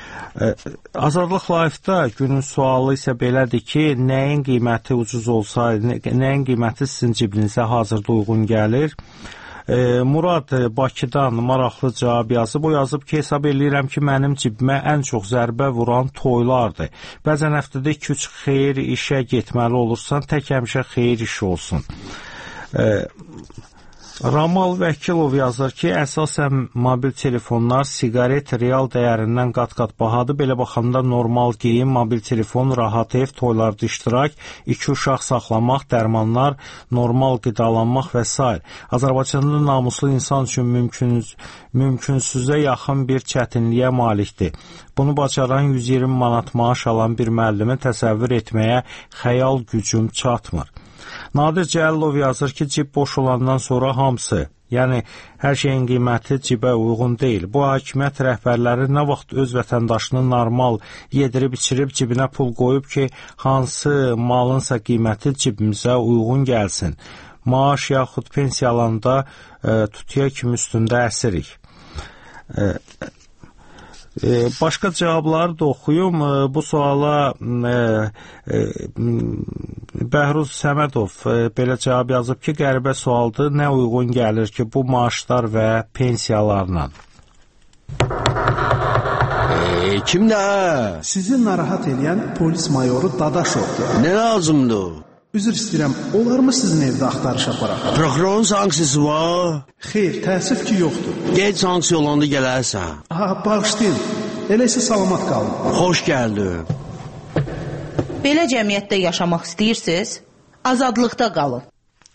Azadlıq Live-da günün sualı isə belədir ki, nəyin qiyməti ucuz olsa, nəyin qiyməti sizin cibinizə hazırda uyğun gəlir? E, Murad Bakıdan maraqlı cavab yazıb. O yazıb ki, hesab eləyirəm ki, mənim cibimə ən çox zərbə vuran toylardır. Bəzən həftədə iki üç xeyir işə getməli olursan, tək həmişə xeyir işi olsun. E, Ramal Vəkilov yazır ki, əsasən mobil telefonlar siqaret real dəyərindən qat-qat bahadır. Belə baxanda normal geyim, mobil telefon, rahat ev, toylarda iştirak, iki uşaq saxlamaq, dərmanlar, normal qidalanmaq və s. Azərbaycanda namuslu insan üçün mümkün, mümkünsüzə yaxın bir çətinliyə malikdir. Bunu bacaran yüz iyirmi manat maaş alan bir müəllimi təsəvvür etməyə xəyal gücüm çatmır. Nadir Cəlilov yazır ki, cib boş olandan sonra hamısı, yəni hər şeyin qiyməti cibə uyğun deyil. Bu hakimiyyət rəhbərləri nə vaxt öz vətəndaşını normal yedirib içirib cibinə pul qoyub ki, hansı malınsa qiyməti cibimizə uyğun gəlsin. Maaş yaxud pensiyalanda e, tutuya kimi üstündəəsirik. E, E, başqa cavabları da oxuyum. E, bu suala e, e, Bəhruz Səmədov e, belə cavab yazıb ki, qəribə sualdır, nə uyğun gəlir ki, bu maaşlar və pensiyalarla? E, kimdə? Sizi narahat edən polis mayoru Dadaşovdur. Nə lazımdır? Üzr istəyirəm, olar mı sizin evdə axtarış aparaq? Prokurorun sanksiyası var? Xeyr, təəssüf ki, yoxdur. Gec sanksiya olanda gələrsən. Aha, bağışlayın. Elə isə salamat qalın. Xoş gəldin. Belə cəmiyyətdə yaşamaq istəyirsiniz? Azadlıqda qalın.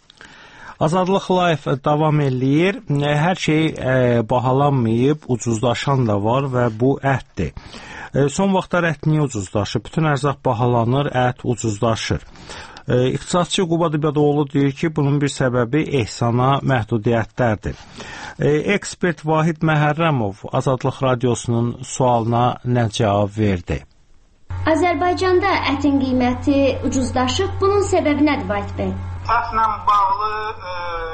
Azadlıq Live davam eləyir. Hər şey e, bahalanmayıb, ucuzlaşan da var və bu ətdir. E, son vaxtlar ət niyə ucuzlaşır? Bütün ərzaq bahalanır, ət ucuzlaşır. E, İqtisadçı Quba Dibadoğlu deyir ki, bunun bir səbəbi ehsana məhdudiyyətlərdir. E, ekspert Vahid Məhərrəmov Azadlıq Radiosunun sualına nə cavab verdi? Azərbaycanda ətin qiyməti ucuzlaşıb. Bunun səbəbi nədir Vahid bəy? Ətlə bağlı e,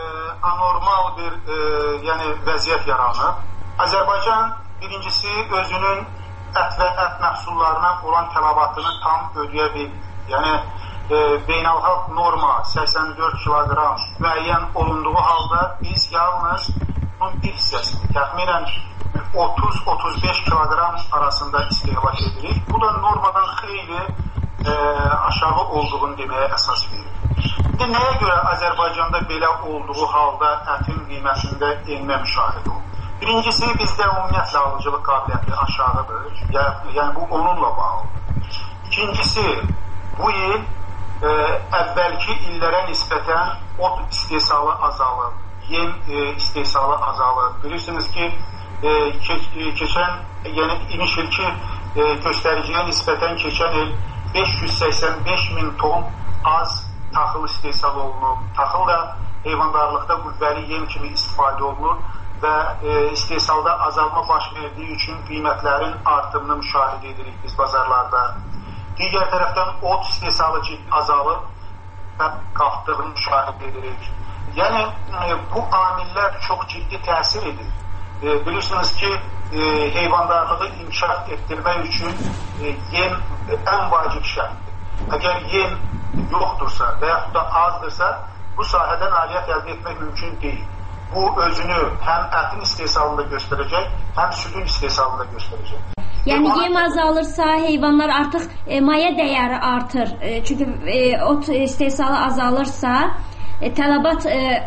anormal bir e, yəni vəziyyət yaranıb. Azərbaycan birincisi özünün ət və ət məhsullarına olan tələbatını tam ödəyə bilmir. Yəni e, beynəlxalq norma səksən dörd kiloqram müəyyən olunduğu halda biz yalnız bunun bir hissəsini, təxminən otuz otuz beş kiloqram arasında istehlak edirik. Bu da normadan xeyli e, aşağı olduğunu deməyə əsas verir. İndi nəyə görə Azərbaycanda belə olduğu halda ətin qiymətində enmə müşahidə olunur? Birincisi, bizdə ümumiyyətlə alıcılıq qabiliyyəti aşağıdır. Yəni, yəni bu onunla bağlıdır. İkincisi, bu il e, əvvəlki illərə nisbətən ot istehsalı azalır, yem e, istehsalı azalır. Bilirsiniz ki, e, keç, e, keçən, yəni iniş ilki e, göstəriciyə nisbətən keçən il beş yüz səksən beş min ton az taxıl istehsal olunur. Taxıl da heyvandarlıqda qüvvəli yem kimi istifadə olunur və e, istehsalda azalma baş verdiyi üçün qiymətlərin artımını müşahidə edirik biz bazarlarda. Digər tərəfdən ot istehsalı azalır və qalxdığını müşahidə edirik. Yəni e, bu amillər çox ciddi təsir edir. E, bilirsiniz ki, e, heyvandarlığı inkişaf etdirmək üçün e, yem ən vacib şərtdir. Əgər yem yoxdursa və yaxud da azdırsa, bu sahədə nailiyyət əldə etmək mümkün deyil. Bu özünü həm ətin istehsalında göstərəcək, həm südün istehsalında göstərəcək. Yəni yem azalırsa, heyvanlar artıq e, maya dəyəri artır. E, çünki e, ot istehsalı azalırsa, e, tələbat e,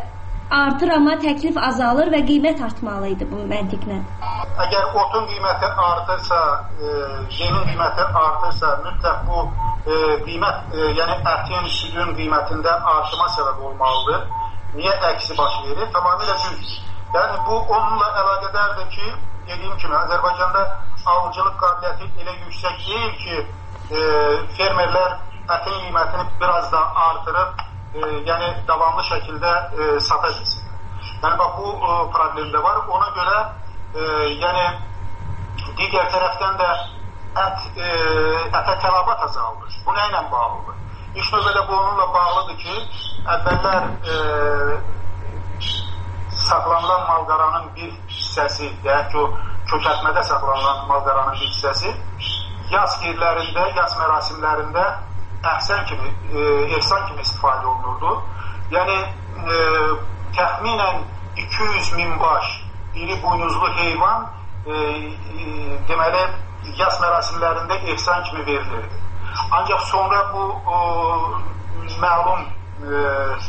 artır, amma təklif azalır və qiymət artmalı idi bu məntiqlə. Əgər otun qiyməti artırsa, e, yemin qiyməti artırsa, mütləq bu e, qiymət, e, yəni ətin, südün qiymətində artıma səbəb olmalıdır. Niyə əksi baş verir? Tamamilə düzdür. Yəni bu onunla əlaqədardır ki, dediyim kimi Azərbaycanda alıcılıq qabiliyyəti elə yüksək deyil ki, e, fermerlər ətin qiymətini biraz da artırıb, e, yəni davamlı şəkildə e, sata bilsin. Yəni bax bu e, problem də var. Ona görə e, yəni digər tərəfdən də ət, e, ətə tələbat azaldır. Bu nə ilə bağlıdır? İlk növbədə bu onunla bağlıdır ki, əvvəllər e, saxlanılan malqaranın bir hissəsi, deyək ki, o kökəltmədə saxlanılan malqaranın bir hissəsi yaz yerlərində, yaz mərasimlərində əhsən kimi, e, ehsan kimi istifadə olunurdu. Yəni, e, təxminən iki yüz min baş iri buynuzlu heyvan e, e, deməli, yaz mərasimlərində ehsan kimi verilirdi. Ancaq sonra bu o, məlum e,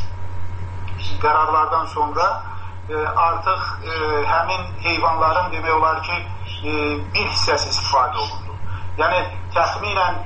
qərarlardan sonra e, artıq e, həmin heyvanların demək olar ki, e, bir hissəsi istifadə olundu. Yəni, təxminən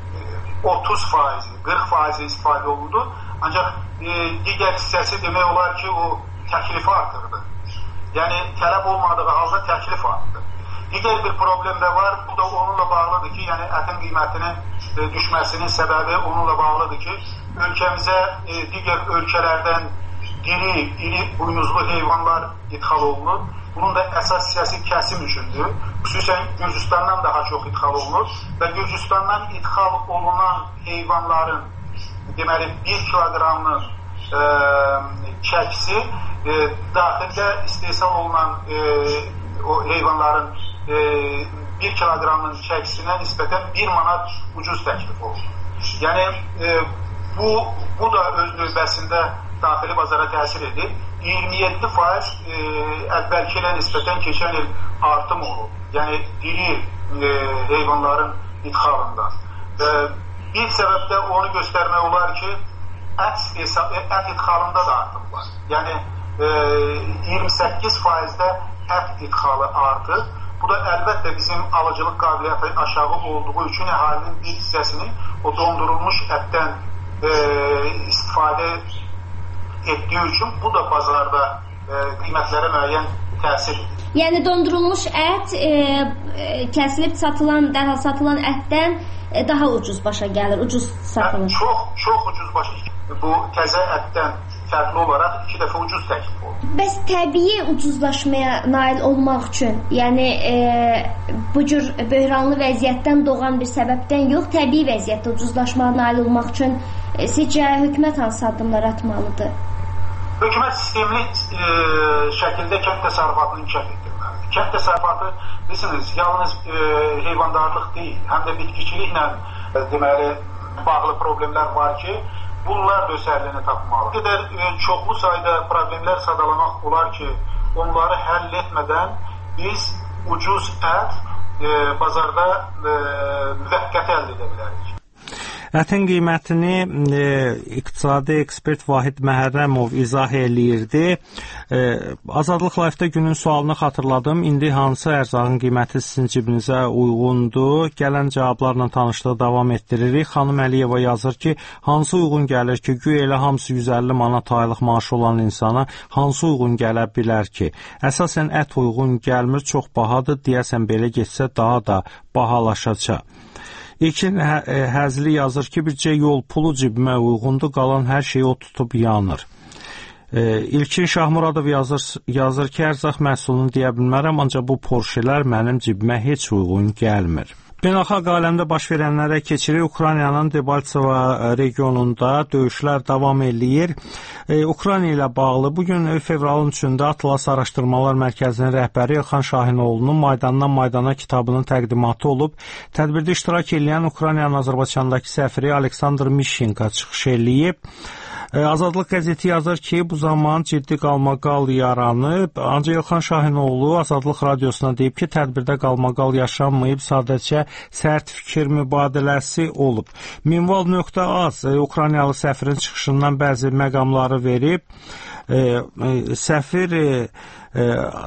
otuz faizi, qırx faizi istifadə olundu. Ancaq e, digər hissəsi demək olar ki, o təklifi artırdı. Yəni, tələb olmadığı halda təklif artdı. Digər bir problem də var, bu da onunla bağlıdır ki, yəni ətin qiymətinin e, düşməsinin səbəbi onunla bağlıdır ki, ölkəmizə e, digər ölkələrdən diri, iri buynuzlu heyvanlar idxal olunur. Bunun da əsas hissəsi kəsim üçündür. Xüsusən Gürcüstandan daha çox idxal olunur və Gürcüstandan idxal olunan heyvanların deməli bir kiloqramın e, çəkisi e, daxildə istehsal olunan e, o heyvanların e, bir kiloqramın çəkisinə nisbətən bir manat ucuz təklif olunur. Yəni e, bu, bu da öz növbəsində daxili bazara təsir edir. iyirmi yeddi faiz e, əvvəlki ilə nisbətən keçən il artım olub. Yəni diri e, heyvanların idxalında. E, bir səbəb də onu göstərmək olar ki, ət, ət idxalında da artım var. Yəni e, iyirmi səkkiz faizdə ət idxalı artır. Bu da əlbəttə bizim alıcılıq qabiliyyəti aşağı olduğu üçün əhalinin bir hissəsini o dondurulmuş ətdən e, istifadə etdiyi üçün bu da bazarda e, qiymətlərə müəyyən təsir edir. Yəni dondurulmuş ət e, e, kəsilib satılan, dərhal satılan ətdən e, daha ucuz başa gəlir, ucuz satılır. Hə, çox, çox ucuz başa gəlir. Bu təzə ətdən fərqli olaraq iki dəfə ucuz təklif oldu. Bəs təbii ucuzlaşmaya nail olmaq üçün, yəni e, bu cür böhranlı vəziyyətdən doğan bir səbəbdən yox, təbii vəziyyətdə ucuzlaşmaya nail olmaq üçün e, sizcə hökumət hansı addımlar atmalıdır? Hökumət sistemli e, şəkildə kənd təsərrüfatını inkişaf etdirməlidir. Kənd təsərrüfatı, bilirsiniz, yalnız e, heyvandarlıq deyil, həm də bitkiçiliklə e, deməli, bağlı problemlər var ki, bunlar da öz həllini tapmalı. Bir qədər e, çoxlu sayda problemlər sadalamaq olar ki, onları həll etmədən biz ucuz ət e, bazarda e, müvəqqəti əldə edə bilərik. Ətin qiymətini e, iqtisadi ekspert Vahid Məhərrəmov izah eləyirdi. E, Azadlıq Live-da günün sualını xatırladım. İndi hansı ərzağın qiyməti sizin cibinizə uyğundur? Gələn cavablarla tanışlığı davam etdiririk. Xanım Əliyeva yazır ki, hansı uyğun gəlir ki, güya elə hamısı yüz əlli manat aylıq maaşı olan insana hansı uyğun gələ bilər ki? Əsasən ət uyğun gəlmir, çox bahadır. Deyəsən belə getsə daha da bahalaşacaq. İlkin hə Həzli yazır ki, bircə yol pulu cibimə uyğundur, qalan hər şey o tutub yanır. E, İlkin Şahmuradov yazır, yazır ki, ərzaq məhsulunu deyə bilmərəm, ancaq bu Porschelər mənim cibimə heç uyğun gəlmir. Beynəlxalq aləmdə baş verənlərə keçirik. Ukraynanın Debaltseva regionunda döyüşlər davam eləyir. E, Ukrayna ilə bağlı bugün fevralın üçündə Atlas Araşdırmalar Mərkəzinin rəhbəri Elxan Şahinoğlu'nun Maydandan Maydana kitabının təqdimatı olub. Tədbirdə iştirak edən Ukraynanın Azərbaycandakı səfiri Aleksandr Mişenko çıxış eləyib. Azadlıq qəzeti yazır ki, bu zaman ciddi qalmaqal yaranıb. Ancaq Elxan Şahinoğlu Azadlıq radiosuna deyib ki, tədbirdə qalmaqal yaşanmayıb, sadəcə sərt fikir mübadiləsi olub. Minval nöqtə az Ukraynalı səfirin çıxışından bəzi məqamları verib. E, e, səfir e, e,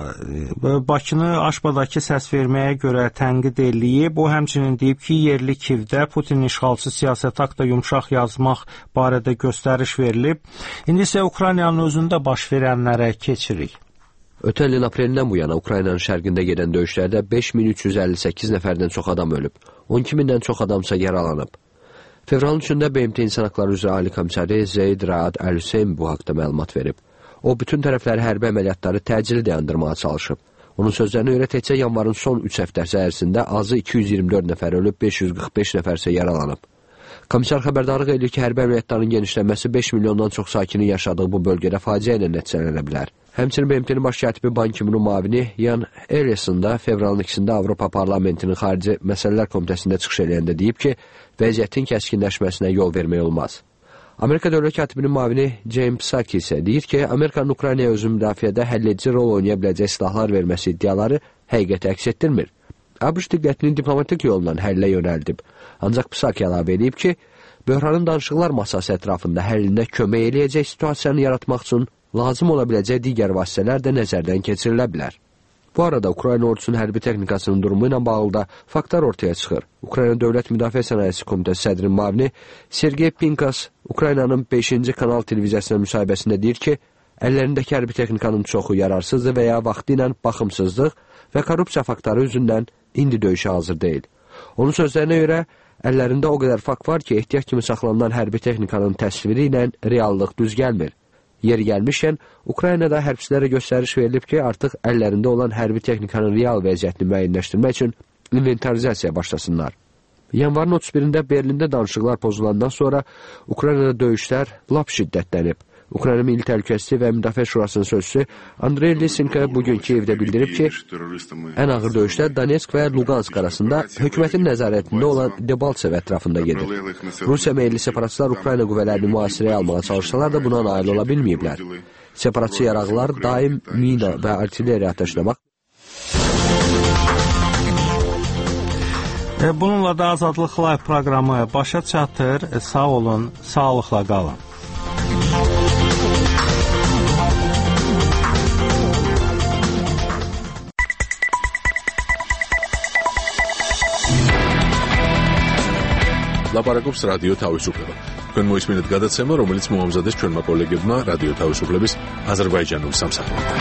Bakını Aşbadakı səs verməyə görə tənqid eləyib. O həmçinin deyib ki, yerli Kivdə Putin işğalçı siyasət haqqında yumşaq yazmaq barədə göstəriş verilib. İndi isə Ukraynanın özündə baş verənlərə keçirik. Ötən ilin aprelindən bu yana Ukraynanın şərqində gedən döyüşlərdə beş min üç yüz əlli səkkiz nəfərdən çox adam ölüb, on iki mindən çox adamsa yaralanıb. Fevralın üçündə B M T İnsan Haqları üzrə Ali Komissarı Zeyd Raad Əl-Hüseyn bu haqda məlumat verib. O, bütün tərəfləri hərbi əməliyyatları təcili dayandırmağa çalışıb. Onun sözlərinə görə təkcə yanvarın son üç həftəsi ərzində azı iki yüz iyirmi dörd nəfər ölüb, beş yüz qırx beş nəfər isə yaralanıb. Komissar xəbərdarlıq edir ki, hərbi əməliyyatların genişlənməsi beş milyondan çox sakinin yaşadığı bu bölgədə faciə ilə nəticələnə bilər. Həmçinin B M T-nin baş katibi Ban Ki-munun müavini Yan Eliasson da fevralın ikisində Avropa Parlamentinin Xarici Məsələlər Komitəsində çıxış eləyəndə deyib ki, vəziyyətin kəskinləşməsinə yol vermək olmaz. Amerika Dövlət Katibinin müavini James Psaki isə deyir ki, Amerikanın Ukraynaya özü müdafiədə həlledici rol oynaya biləcək silahlar verməsi iddiaları həqiqəti əks etdirmir. ABŞ diqqətini diplomatik yolla həllə yönəldib. Ancaq Psaki əlavə edib ki, böhranın danışıqlar masası ətrafında həllinə kömək eləyəcək situasiyanı yaratmaq üçün lazım ola biləcək digər vasitələr də nəzərdən keçirilə bilər. Bu arada Ukrayna ordusunun hərbi texnikasının durumu ilə bağlı da faktlar ortaya çıxır. Ukrayna Dövlət Müdafiə Sənayesi Komitəsi sədrinin müavini Sergey Pinkas Ukraynanın beşinci kanal televiziyasına müsahibəsində deyir ki, əllərindəki hərbi texnikanın çoxu yararsızdır və ya vaxtı ilə baxımsızlıq və korrupsiya faktları üzündən indi döyüşə hazır deyil. Onun sözlərinə görə, əllərində o qədər fakt var ki, ehtiyat kimi saxlanılan hərbi texnikanın təsviri ilə reallıq düz gəlmir. Yeri gəlmişkən, Ukraynada hərbçilərə göstəriş verilib ki, artıq əllərində olan hərbi texnikanın real vəziyyətini müəyyənləşdirmək üçün inventarizasiya başlasınlar. Yanvarın otuz birində Berlində danışıqlar pozulandan sonra Ukraynada döyüşlər lap şiddətlənib. Ukrayna Milli Təhlükəsizlik və Müdafiə Şurasının sözçüsü Andrey Lisenko bugün Kiyevdə bildirib ki, ən ağır döyüşlər Donetsk və Lugansk arasında hökumətin nəzarətində olan Debaltsev ətrafında gedir. Rusiya meyilli separatçılar Ukrayna qüvvələrini mühasirəyə almağa çalışsalar da buna nail ola bilməyiblər. Separatçı yaraqlılar daim mina və artilleriya atəşləmək. Bununla da Azadlıq Live proqramı başa çatır. Sağ olun, sağlıqla qalın. ლაპარაკობს რადიო თავისუფლება. თქვენ მოისმინეთ გადაცემა, რომელიც მოამზადეს ჩვენმა კოლეგებმა რადიო თავისუფლების აზერბაიჯანულ სამსახურში.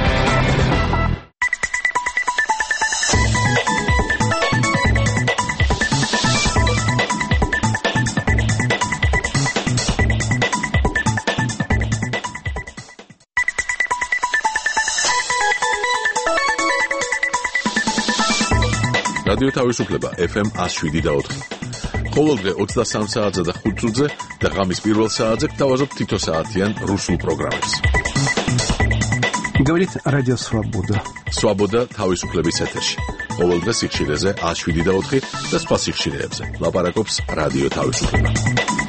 რადიო თავისუფლება ეფ ემ one oh seven და four. ყოველდღე ოცდასამ საათზე და ხუთ წუთზე და ღამის პირველ საათზე გთავაზობთ თითო საათიან რუსულ პროგრამებს. Говорит Радио Свобода. Свобода თავისუფლების ეთერში. ყოველდღე სიხშირეზე one oh seven და four და სხვა სიხშირეებზე. ლაპარაკობს რადიო თავისუფლება.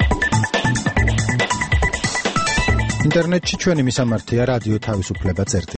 ინტერნეტში ჩვენი მისამართია რადიო თავისუფლება წერტილი.